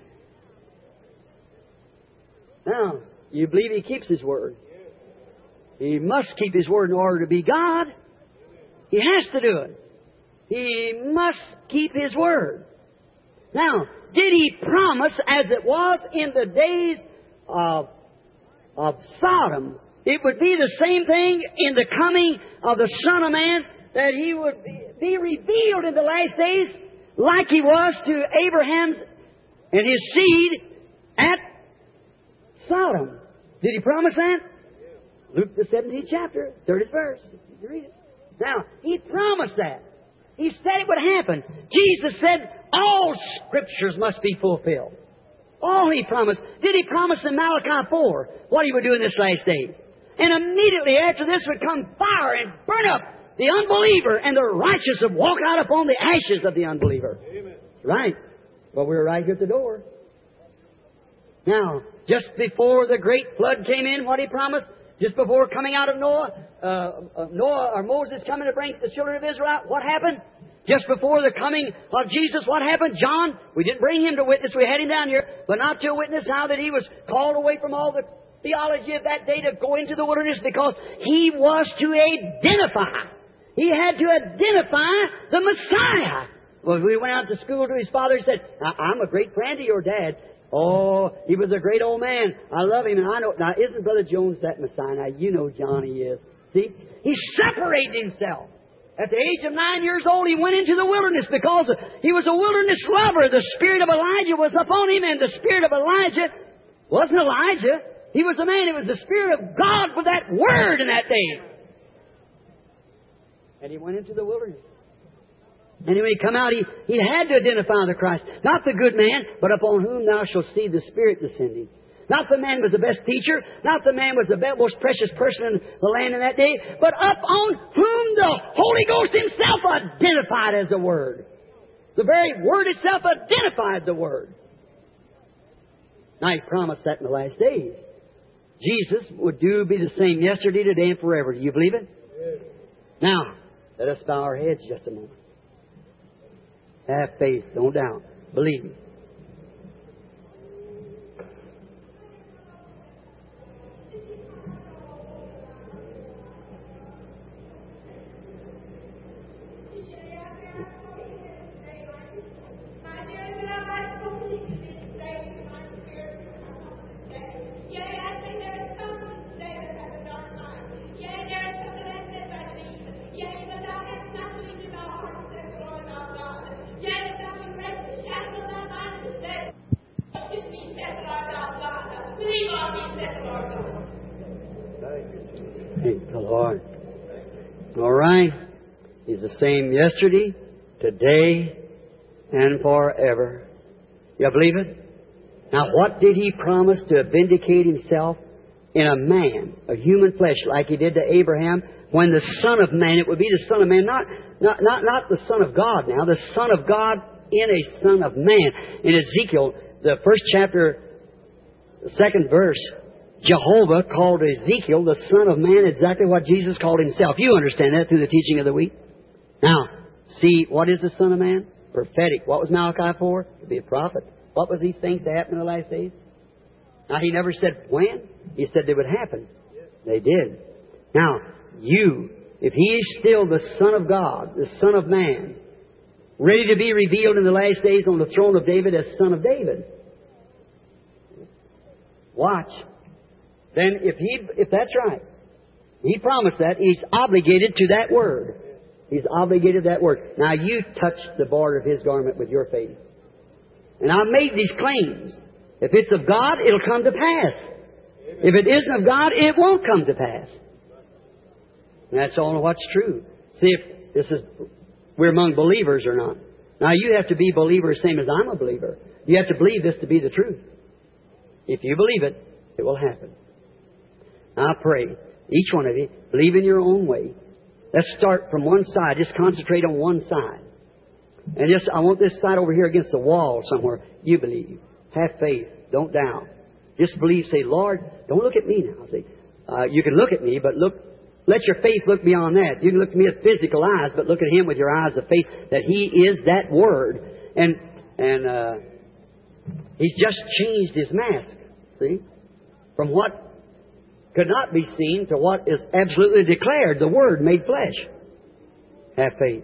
Now, you believe He keeps His Word. He must keep His Word in order to be God. He has to do it. He must keep His Word. Now, did He promise, as it was in the days of, of Sodom, it would be the same thing in the coming of the Son of Man, that He would be, be revealed in the last days like He was to Abraham and his seed at Sodom. Did He promise that? Luke the seventeenth chapter, thirtieth verse. You read it. Now, He promised that. He said it would happen. Jesus said, all Scriptures must be fulfilled. All He promised. Did He promise in Malachi four what He would do in this last day? And immediately after this would come fire and burn up the unbeliever, and the righteous would walk out upon the ashes of the unbeliever. Amen. Right. Well, we're right here at the door. Now, just before the great flood came in, what He promised, just before coming out of Noah, uh, uh, Noah or Moses coming to bring the children of Israel out, what happened? Just before the coming of Jesus, what happened? John, we didn't bring him to witness. We had him down here, but not to witness how that he was called away from all the theology of that day to go into the wilderness, because he was to identify. He had to identify the Messiah. Well, we went out to school to his father. He said, I'm a great friend of your dad. Oh, he was a great old man. I love him, and I know. Now, isn't Brother Jones that Messiah? Now, you know Johnny is. See? He separated himself. At the age of nine years old, he went into the wilderness because he was a wilderness lover. The spirit of Elijah was upon him, and the spirit of Elijah wasn't Elijah. He was a man. It was the Spirit of God with that Word in that day. And he went into the wilderness. And when he come out, he, he had to identify the Christ. Not the good man, but upon whom thou shalt see the Spirit descending. Not the man was the best teacher. Not the man was the best, most precious person in the land in that day. But upon whom the Holy Ghost Himself identified as the Word. The very Word itself identified the Word. Now He promised that in the last days. Jesus would do be the same yesterday, today, and forever. Do you believe it? Yes. Now, let us bow our heads just a moment. Have faith. Don't doubt. Believe me. Thank the Lord. All right. He's the same yesterday, today, and forever. You believe it? Now, what did He promise to vindicate Himself in a man, a human flesh, like He did to Abraham? When the Son of Man, it would be the Son of Man, not, not, not, not the Son of God now, the Son of God in a Son of Man. In Ezekiel, the first chapter, the second verse, Jehovah called Ezekiel the Son of Man, exactly what Jesus called Himself. You understand that through the teaching of the week. Now, see, what is the Son of Man? Prophetic. What was Malachi for? To be a prophet. What was these things to happen in the last days? Now, He never said when. He said they would happen. They did. Now, you, if He is still the Son of God, the Son of Man, ready to be revealed in the last days on the throne of David as Son of David, watch. Then if he, if that's right, He promised that, He's obligated to that Word. He's obligated to that Word. Now you touch the border of His garment with your faith. And I've made these claims. If it's of God, it'll come to pass. If it isn't of God, it won't come to pass. And that's all what's true. See if this is, we're among believers or not. Now you have to be believers same as I'm a believer. You have to believe this to be the truth. If you believe it, it will happen. I pray, each one of you, believe in your own way. Let's start from one side. Just concentrate on one side. And just, I want this side over here against the wall somewhere. You believe. Have faith. Don't doubt. Just believe. Say, Lord, don't look at me now. See, uh, you can look at me, but look, let your faith look beyond that. You can look at me with physical eyes, but look at Him with your eyes of faith that He is that Word. And, and, uh, He's just changed His mask. See? From what could not be seen to what is absolutely declared, the Word made flesh. Have faith.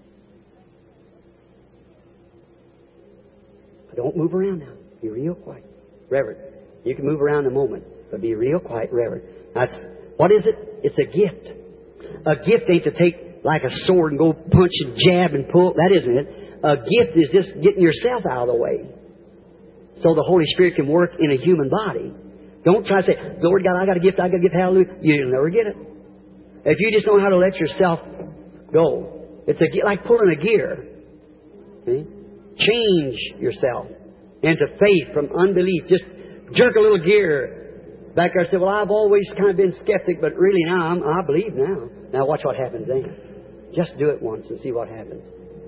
Don't move around now. Be real quiet. Reverend, you can move around in a moment, but be real quiet, Reverend. That's, what is it? It's a gift. A gift ain't to take like a sword and go punch and jab and pull. That isn't it. A gift is just getting yourself out of the way so the Holy Spirit can work in a human body. Don't try to say, Lord God, I got a gift, I got a gift, hallelujah. You'll never get it. If you just know how to let yourself go, It's a, ge- like pulling a gear. See? Change yourself into faith from unbelief. Just jerk a little gear back there and say, well, I've always kind of been skeptic, but really now I'm, I believe now. Now watch what happens then. Just do it once and see what happens.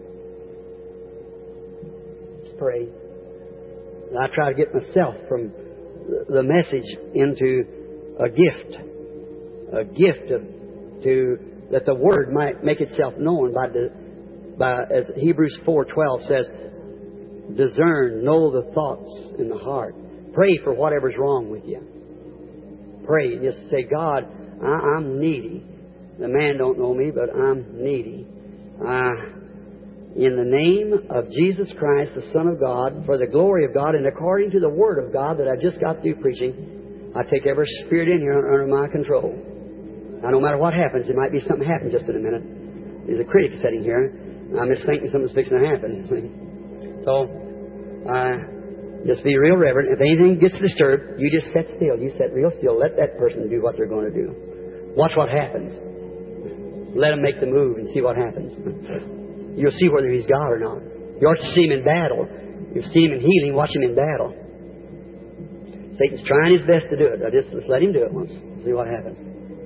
Just pray. And I try to get myself from the message into a gift. A gift of, to that the Word might make itself known by the by as Hebrews four twelve says, discern, know the thoughts in the heart. Pray for whatever's wrong with you. Pray. Just say, God, I, I'm needy. The man don't know me, but I'm needy. Uh, in the name of Jesus Christ, the Son of God, for the glory of God, and according to the Word of God that I just got through preaching, I take every spirit in here under my control. Now, no matter what happens, there might be something happen just in a minute. There's a critic sitting here. I'm just thinking something's fixing to happen. So, uh, just be real reverent. If anything gets disturbed, you just sit still. You sit real still. Let that person do what they're going to do. Watch what happens. Let them make the move and see what happens. You'll see whether he's God or not. You ought to see him in battle. You see him in healing, watch him in battle. Satan's trying his best to do it. Now just, just let him do it once. See what happens.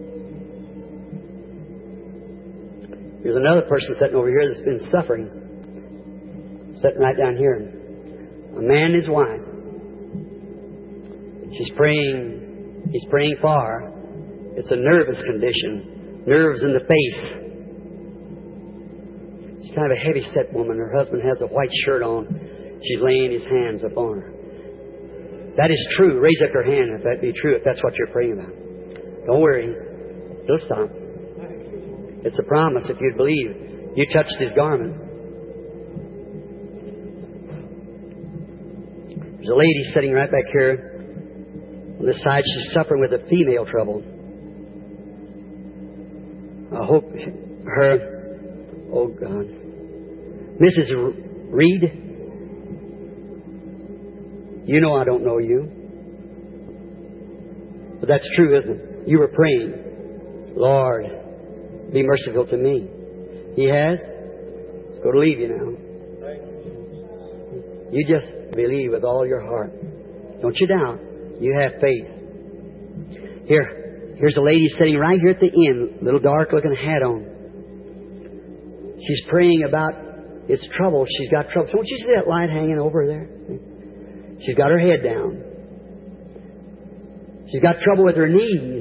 There's another person sitting over here that's been suffering. Sitting right down here. A man and his wife. She's praying. He's praying for her. It's a nervous condition. Nerves in the face. She's kind of a heavy-set woman. Her husband has a white shirt on. She's laying his hands upon her. That is true. Raise up your hand if that be true, if that's what you're praying about. Don't worry. It'll stop. It's a promise if you'd believe. You touched his garment. There's a lady sitting right back here. On this side, she's suffering with a female trouble. I hope her... Oh, God. Missus Reed, you know I don't know you. But that's true, isn't it? You were praying, Lord, be merciful to me. He has. It's going to leave you now. You just believe with all your heart. Don't you doubt. You have faith. Here, here's a lady sitting right here at the end, little dark looking hat on. She's praying about its trouble. She's got trouble. Don't you see that light hanging over there? She's got her head down. She's got trouble with her knees.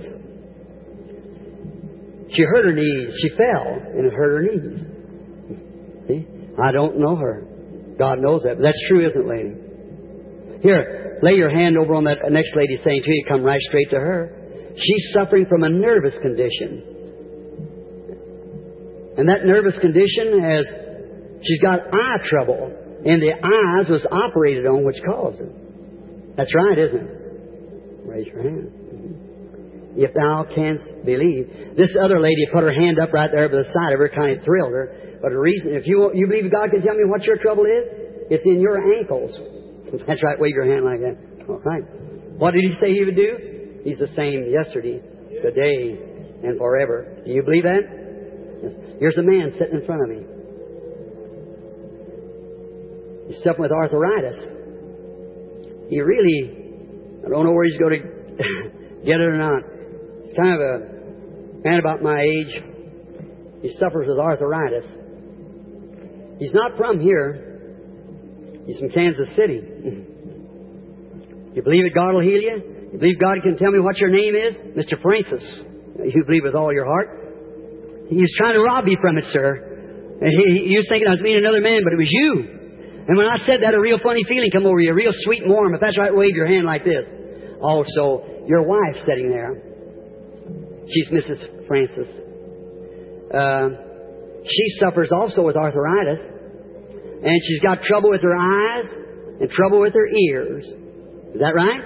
She hurt her knees. She fell and it hurt her knees. See? I don't know her. God knows that. But that's true, isn't it, lady? Here, lay your hand over on that next lady saying to you, come right straight to her. She's suffering from a nervous condition. And that nervous condition has, she's got eye trouble. And the eyes was operated on which caused it. That's right, isn't it? Raise your hand. Mm-hmm. If thou canst believe. This other lady put her hand up right there by the side of her, kind of thrilled her. But the reason, if you you believe God can tell me what your trouble is, it's in your ankles. That's right, wave your hand like that. All right. What did he say he would do? He's the same yesterday, today, and forever. Do you believe that? Yes. Here's a man sitting in front of me. He's suffering with arthritis. He really, I don't know where he's going to get it or not. He's kind of a man about my age. He suffers with arthritis. He's not from here. He's from Kansas City. You believe that God will heal you? You believe God can tell me what your name is? Mister Francis. You believe with all your heart? He was trying to rob you from it, sir. And he, he was thinking I was meeting another man, but it was you. And when I said that, a real funny feeling come over you, a real sweet and warm. If that's right, wave your hand like this. Also, your wife sitting there. She's Missus Francis. Uh, she suffers also with arthritis. And she's got trouble with her eyes and trouble with her ears. Is that right?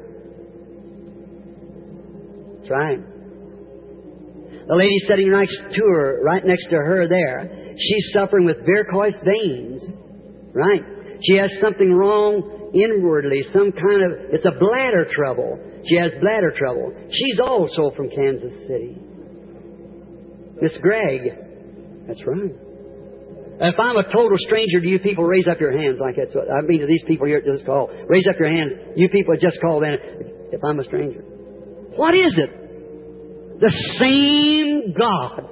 That's right. The lady sitting next to her, right next to her there, she's suffering with varicose veins. Right. She has something wrong inwardly, some kind of, it's a bladder trouble. She has bladder trouble. She's also from Kansas City. Miss Gregg. That's right. If I'm a total stranger to you people, raise up your hands like that's what I mean to these people here at this call. Raise up your hands. You people that just called in. If I'm a stranger. What is it? The same God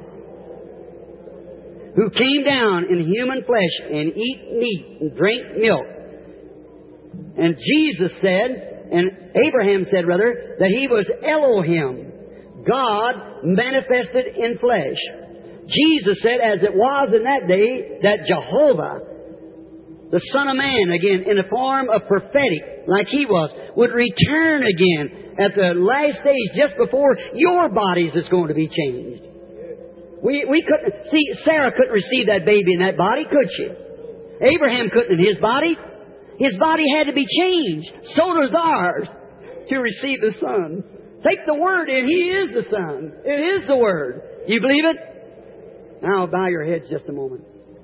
who came down in human flesh and eat meat and drink milk. And Jesus said, and Abraham said rather, that He was Elohim, God manifested in flesh. Jesus said, as it was in that day, that Jehovah, the Son of Man, again, in the form of prophetic, like He was, would return again at the last days, just before your bodies is going to be changed. We we couldn't, see, Sarah couldn't receive that baby in that body, could she? Abraham couldn't in his body. His body had to be changed. So does ours to receive the Son. Take the Word in. He is the Son. It is the Word. You believe it? Now bow your heads just a moment.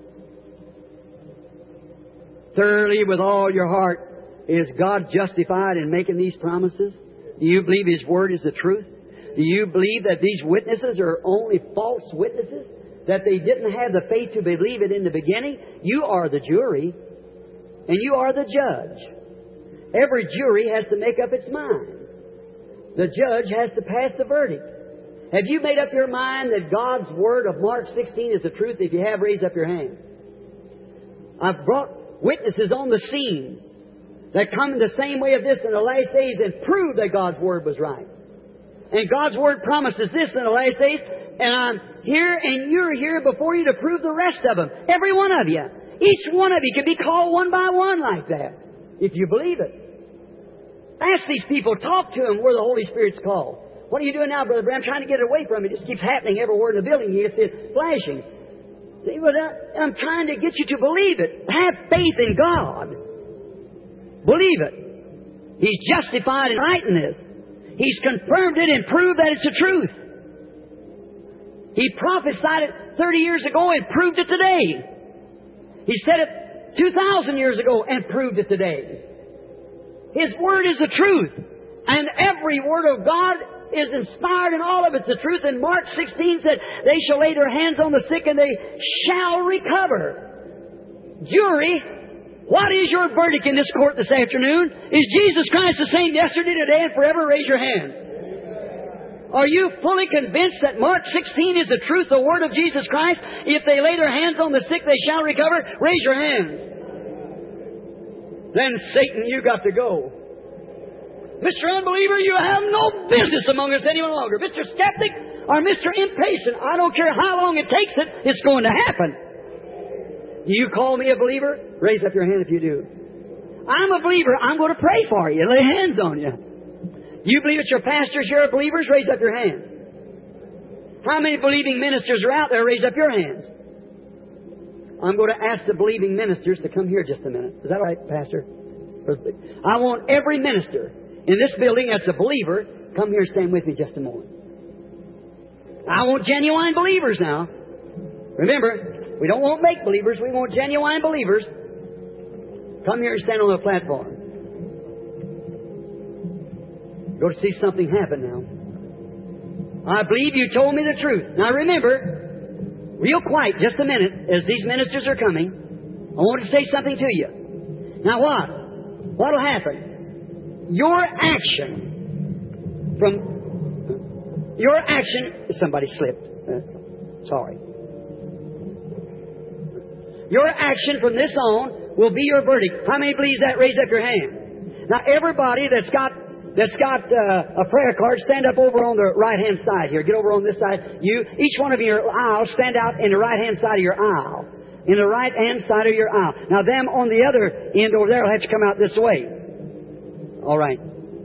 Thoroughly with all your heart, is God justified in making these promises? Do you believe His Word is the truth? Do you believe that these witnesses are only false witnesses? That they didn't have the faith to believe it in the beginning? You are the jury, and you are the judge. Every jury has to make up its mind. The judge has to pass the verdict. Have you made up your mind that God's Word of Mark sixteen is the truth? If you have, raise up your hand. I've brought witnesses on the scene that come in the same way of this in the last days and prove that God's Word was right. And God's Word promises this in the last days, and I'm here and you're here before you to prove the rest of them. Every one of you. Each one of you can be called one by one like that, if you believe it. Ask these people, talk to them where the Holy Spirit's called. What are you doing now, Brother Branham? I'm trying to get it away from it. It just keeps happening everywhere in the building. You see it flashing. See, but I, I'm trying to get you to believe it. Have faith in God. Believe it. He's justified in writing this. He's confirmed it and proved that it's the truth. He prophesied it thirty years ago and proved it today. He said it two thousand years ago and proved it today. His Word is the truth. And every Word of God is inspired, and all of it's the truth. And Mark sixteen said, they shall lay their hands on the sick and they shall recover. Jury, what is your verdict in this court this afternoon? Is Jesus Christ the same yesterday, today, and forever? Raise your hand. Are you fully convinced that Mark sixteen is the truth, the Word of Jesus Christ? If they lay their hands on the sick, they shall recover. Raise your hands. Then Satan, you got to go. Mister Unbeliever, you have no business among us any longer. Mister Skeptic or Mister Impatient, I don't care how long it takes it, it's going to happen. You call me a believer? Raise up your hand if you do. I'm a believer. I'm going to pray for you. Lay hands on you. You believe that your pastors here are believers? Raise up your hand. How many believing ministers are out there? Raise up your hands. I'm going to ask the believing ministers to come here just a minute. Is that right, Pastor? I want every minister in this building that's a believer, come here and stand with me just a moment. I want genuine believers now. Remember, we don't want make-believers. We want genuine believers. Come here and stand on the platform. Go to see something happen now. I believe you told me the truth. Now remember, real quiet, just a minute, as these ministers are coming, I want to say something to you. Now what? What'll happen? Your action from your action. Somebody slipped. Uh, sorry. Your action from this on will be your verdict. How many believes that? Raise up your hand. Now everybody that's got that's got uh, a prayer card, stand up over on the right hand side here. Get over on this side. You, each one of your aisles, stand out in the right hand side of your aisle. In the right hand side of your aisle. Now them on the other end over there will have to come out this way. All right.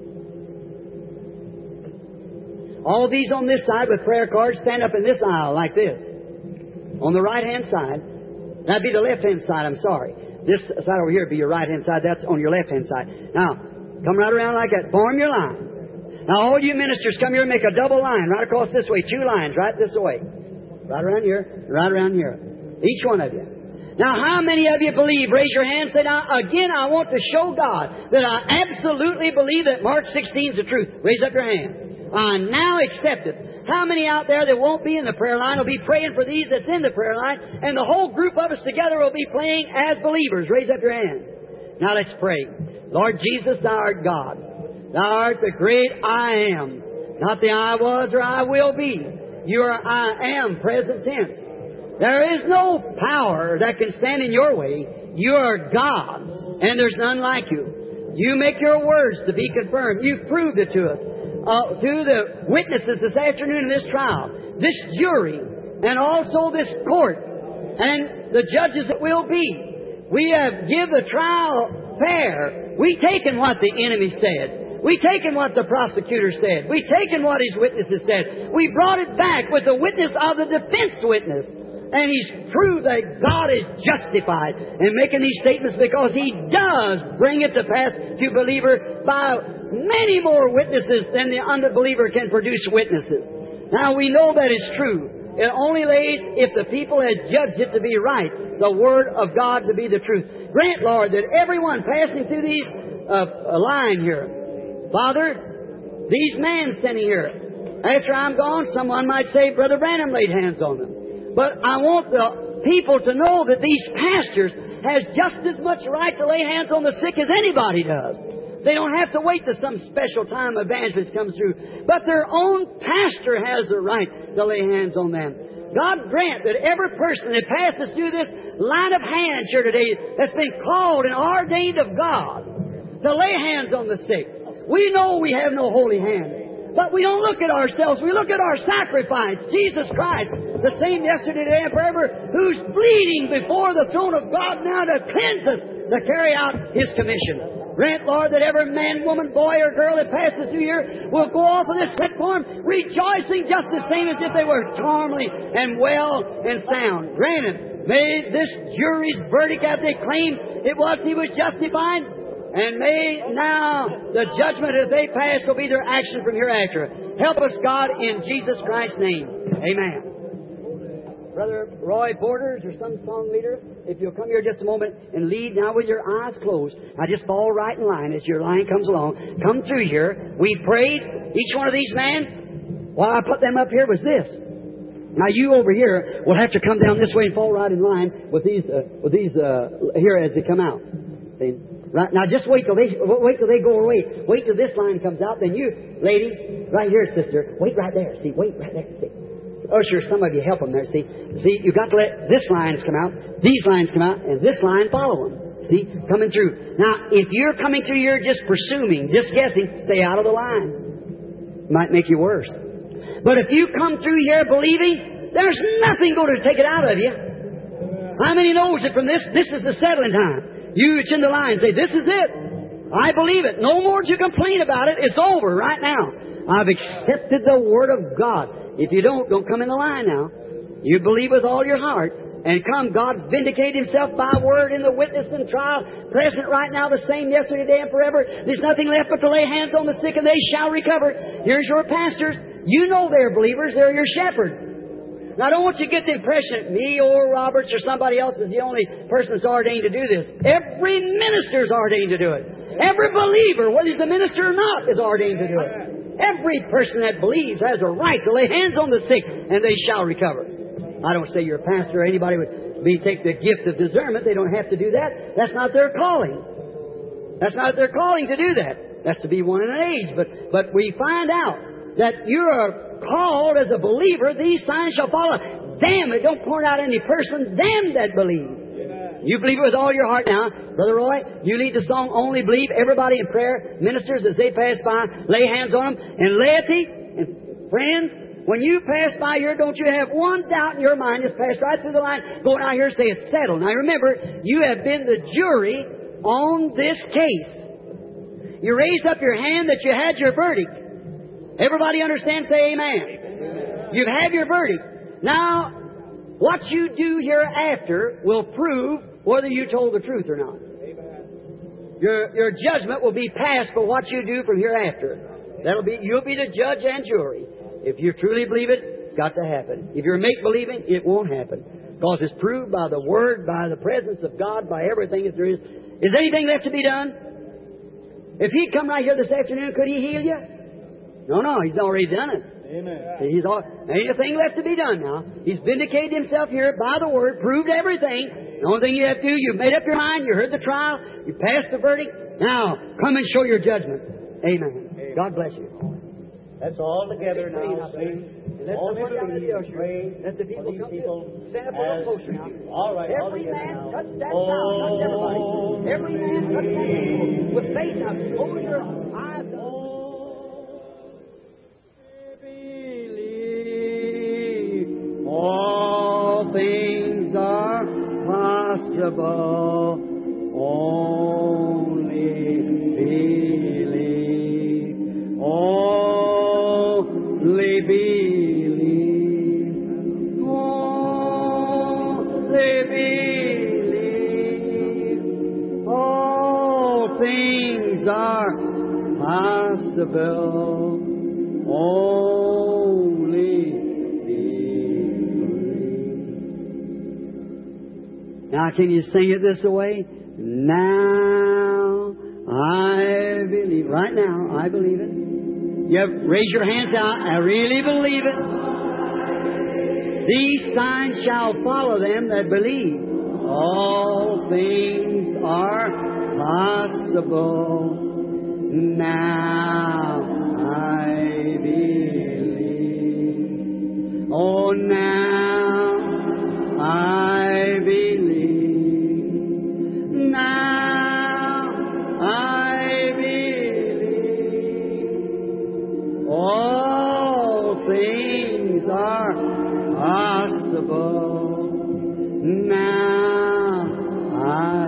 All these on this side with prayer cards, stand up in this aisle like this. On the right hand side. That'd be the left hand side, I'm sorry. This side over here would be your right hand side. That's on your left hand side. Now, come right around like that. Form your line. Now all you ministers come here and make a double line right across this way. Two lines right this way. Right around here. Right around here. Each one of you. Now how many of you believe? Raise your hand. Say, now again I want to show God that I absolutely believe that Mark sixteen is the truth. Raise up your hand. I now accept it. How many out there that won't be in the prayer line will be praying for these that's in the prayer line, and the whole group of us together will be praying as believers? Raise up your hand. Now let's pray. Lord Jesus, Thou art God. Thou art the great I am. Not the I was or I will be. You are I am, present tense. There is no power that can stand in your way. You are God, and there's none like you. You make your words to be confirmed. You've proved it to us. Uh, through the witnesses this afternoon in this trial, this jury, and also this court, and the judges that will be. We have give the trial fair. We taken what the enemy said. We taken what the prosecutor said. We taken what his witnesses said. We brought it back with the witness of the defense witness. And he's proved that God is justified in making these statements because He does bring it to pass to believer by many more witnesses than the unbeliever can produce witnesses. Now we know that is true. It only lays if the people had judged it to be right, the Word of God to be the truth. Grant, Lord, that everyone passing through these uh, line here, Father, these men standing here, after I'm gone, someone might say, Brother Branham laid hands on them. But I want the people to know that these pastors has just as much right to lay hands on the sick as anybody does. They don't have to wait till some special time evangelist comes through. But their own pastor has the right to lay hands on them. God grant that every person that passes through this line of hands here today that's been called and ordained of God to lay hands on the sick. We know we have no holy hands. But we don't look at ourselves. We look at our sacrifice, Jesus Christ, the same yesterday, today, and forever, who's bleeding before the throne of God now to cleanse us, to carry out His commission. Grant, Lord, that every man, woman, boy, or girl that passes through here will go off of this platform rejoicing just the same as if they were calmly and well and sound. Granted, may this jury's verdict, as they claim it was, he was justified. And may now the judgment that they pass will be their action from hereafter. Help us, God, in Jesus Christ's name. Amen. Brother Roy Borders or some song leader, if you'll come here just a moment and lead now with your eyes closed. Now just fall right in line as your line comes along. Come through here. We prayed. Each one of these men, why I put them up here was this. Now you over here will have to come down this way and fall right in line with these, uh, with these uh, here as they come out. See? Right, now just wait till they wait till they go away. Wait till this line comes out. Then you, lady, right here, sister, wait right there. See, wait right there. See. Oh, sure, some of you help them there. See, see, you've got to let this lines come out, these lines come out, and this line follow them. See, coming through. Now, if you're coming through, you're just presuming, just guessing. Stay out of the line. Might make you worse. But if you come through here believing, there's nothing going to take it out of you. How many knows that from this? This is the settling time. You that's in the line say, this is it. I believe it. No more to complain about it. It's over right now. I've accepted the Word of God. If you don't, don't come in the line now. You believe with all your heart. And come, God vindicate Himself by Word in the witness and trial. Present right now, the same yesterday, today, and forever. There's nothing left but to lay hands on the sick and they shall recover. Here's your pastors. You know they're believers. They're your shepherds. Now, I don't want you to get the impression that me or Roberts or somebody else is the only person that's ordained to do this. Every minister is ordained to do it. Every believer, whether he's a minister or not, is ordained to do it. Every person that believes has a right to lay hands on the sick and they shall recover. I don't say you're a pastor or anybody would be take the gift of discernment. They don't have to do that. That's not their calling. That's not their calling to do that. That's to be one in an age. But, but we find out that you're called as a believer, these signs shall follow. Damn it, don't point out any person, them that believe. Amen. You believe it with all your heart now. Brother Roy, you lead the song, Only Believe. Everybody in prayer, ministers as they pass by, lay hands on them. And laity, and friends, when you pass by here, don't you have one doubt in your mind. Just pass right through the line. Go out here and say it's settled. Now remember, you have been the jury on this case. You raised up your hand that you had your verdict. Everybody understand? Say amen. Amen. You've had your verdict. Now, what you do hereafter will prove whether you told the truth or not. Amen. Your your judgment will be passed for what you do from hereafter. That'll be you'll be the judge and jury. If you truly believe it, it's got to happen. If you're make believing, it won't happen. Because it's proved by the Word, by the presence of God, by everything that there is. Is anything left to be done? If He'd come right here this afternoon, could He heal you? No, no, He's already done it. Amen. He's all, ain't a thing left to be done now. He's vindicated Himself here by the Word, proved everything. The only thing you have to do, you've made up your mind, you heard the trial, you passed the verdict. Now, come and show your judgment. Amen. Amen. God bless you. That's all together now. Pray, See? Let Only the believe people and pray Let the people for these come people. to stand up a little as- closer now. All right, all Every together man now. touch that now. Touch everybody. Every man touch that now. With faith now. Open your eyes. Believe all things are possible. Only believe. Only believe. Only believe. All things are possible. Only believe. Now, can you sing it this way? Now I believe. Right now, I believe it. You have, raise your hands out. I really believe it. These signs shall follow them that believe. All things are possible. Now I believe. Oh, now I believe. Now I believe. All things are possible. Now I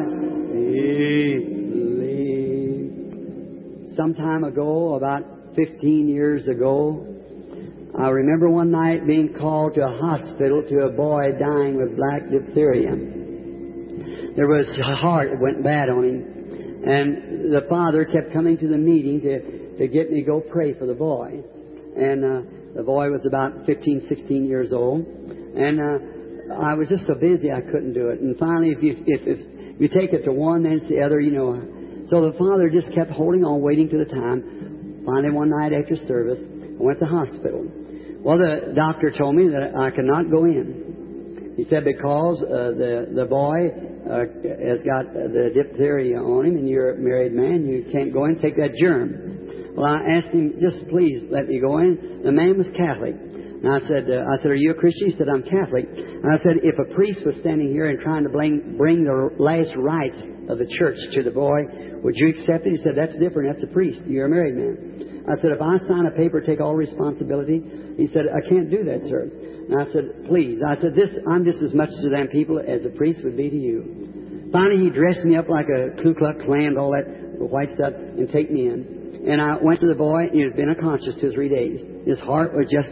believe. Some time ago, about fifteen years ago, I remember one night being called to a hospital to a boy dying with black diphtheria. There was a heart that went bad on him. And the father kept coming to the meeting to, to get me to go pray for the boy. And uh, the boy was about fifteen, sixteen years old. And uh, I was just so busy I couldn't do it. And finally, if you, if, if you take it to one, then it's the other, you know. So the father just kept holding on, waiting to the time. Finally, one night after service, I went to the hospital. Well, the doctor told me that I could not go in. He said because uh, the the boy uh, has got the diphtheria on him, and you're a married man, you can't go in. Take that germ. Well, I asked him, just please let me go in. The man was Catholic. And I said, uh, I said, are you a Christian? He said, I'm Catholic. And I said, if a priest was standing here and trying to bring, bring the last rites of the church to the boy, would you accept it? He said, that's different. That's a priest. You're a married man. I said, if I sign a paper, take all responsibility? He said, I can't do that, sir. And I said, please. I said, this, I'm just as much to them people as a priest would be to you. Finally, he dressed me up like a Ku Klux Klan, all that white stuff, and take me in. And I went to the boy. He had been unconscious two or three days. His heart was just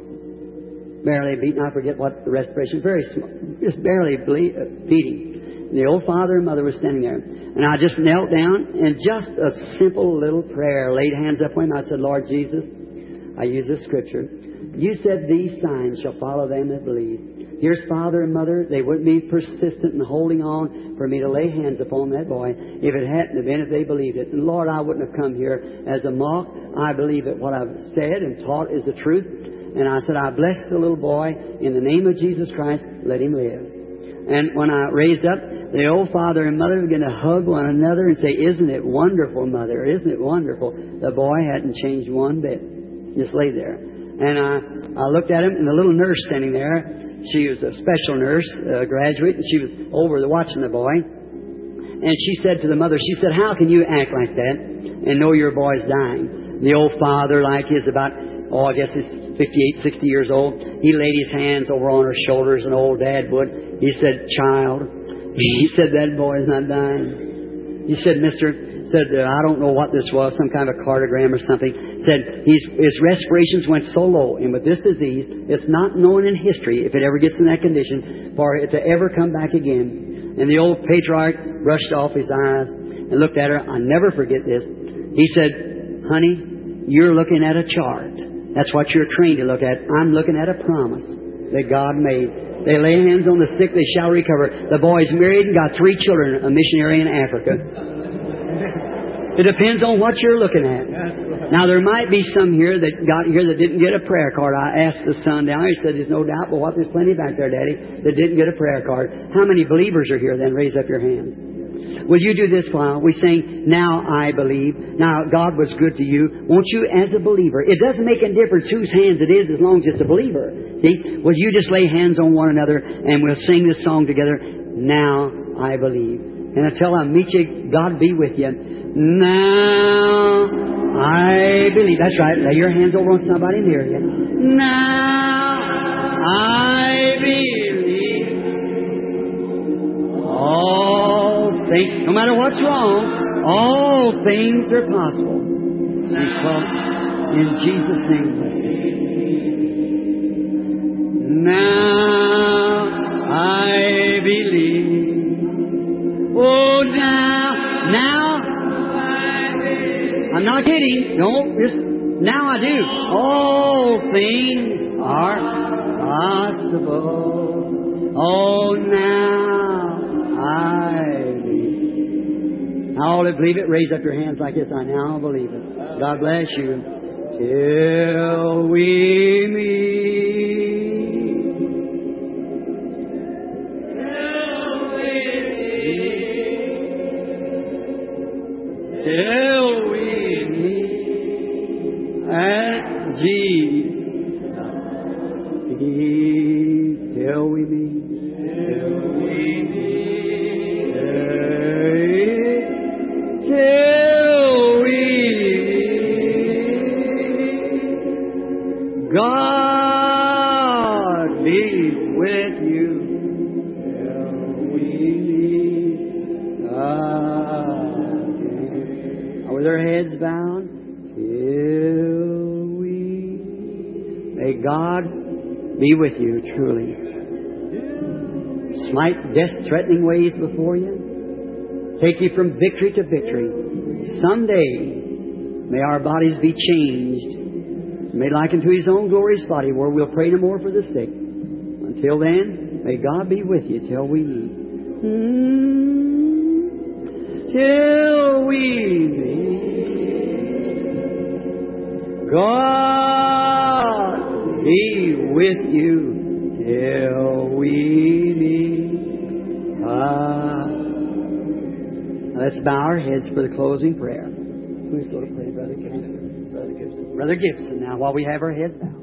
barely beating. I forget what the respiration, very small, just barely ble- uh, beating. The old father and mother were standing there. And I just knelt down and just a simple little prayer, laid hands up on him. I said, Lord Jesus, I use this scripture. You said these signs shall follow them that believe. Here's father and mother. They wouldn't be persistent in holding on for me to lay hands upon that boy if it hadn't have been if they believed it. And Lord, I wouldn't have come here as a mock. I believe that what I've said and taught is the truth. And I said, I bless the little boy in the name of Jesus Christ. Let him live. And when I raised up, the old father and mother began to hug one another and say, isn't it wonderful, Mother? Isn't it wonderful? The boy hadn't changed one bit. Just lay there. And I, I looked at him, and the little nurse standing there, she was a special nurse, a graduate, and she was over the, watching the boy. And she said to the mother, she said, how can you act like that and know your boy's dying? The old father, like he's about, oh, I guess he's fifty-eight, sixty years old. He laid his hands over on her shoulders, and old Dad would. He said, child, he said, that boy's not dying. He said, mister, said, uh, I don't know what this was, some kind of a cardiogram or something. Said, his, his respirations went so low, and with this disease, it's not known in history, if it ever gets in that condition, for it to ever come back again. And the old patriarch brushed off his eyes and looked at her. I'll never forget this. He said, honey, you're looking at a chart. That's what you're trained to look at. I'm looking at a promise that God made. They lay hands on the sick, they shall recover. The boy's married and got three children, a missionary in Africa. It depends on what you're looking at. Now, there might be some here that got here that didn't get a prayer card. I asked the son down there. He said, there's no doubt, but what? There's plenty back there, Daddy, that didn't get a prayer card. How many believers are here then? Raise up your hand. Will you do this while we sing, Now I Believe? Now, God was good to you. Won't you, as a believer, it doesn't make any difference whose hands it is as long as it's a believer. See? Will you just lay hands on one another and we'll sing this song together, Now I Believe. And until I meet you, God be with you. Now I believe. That's right. Lay your hands over on somebody near you. Now I believe. All things, no matter what's wrong, all things are possible. Because in Jesus' name. Now I believe. Oh, now, now. I'm not kidding. No, just now I do. All things are possible. Oh, now I believe. Now all that believe it, raise up your hands like this. I now believe it. God bless you. Till we meet. Till we meet. Till we at Jesus, till we meet, till we meet, till we meet. God be with you till we meet. God, with our heads bowed. May God be with you, truly. Smite death-threatening ways before you. Take you from victory to victory. Someday, may our bodies be changed. Made like unto His own glorious body, where we'll pray no more for the sick. Until then, may God be with you till we meet. Mm-hmm. Till we meet. God be with you till we meet. Ah. Let's bow our heads for the closing prayer. Who's going to pray, Brother Gibson? Brother Gibson. Brother Gibson. Now, while we have our heads bowed.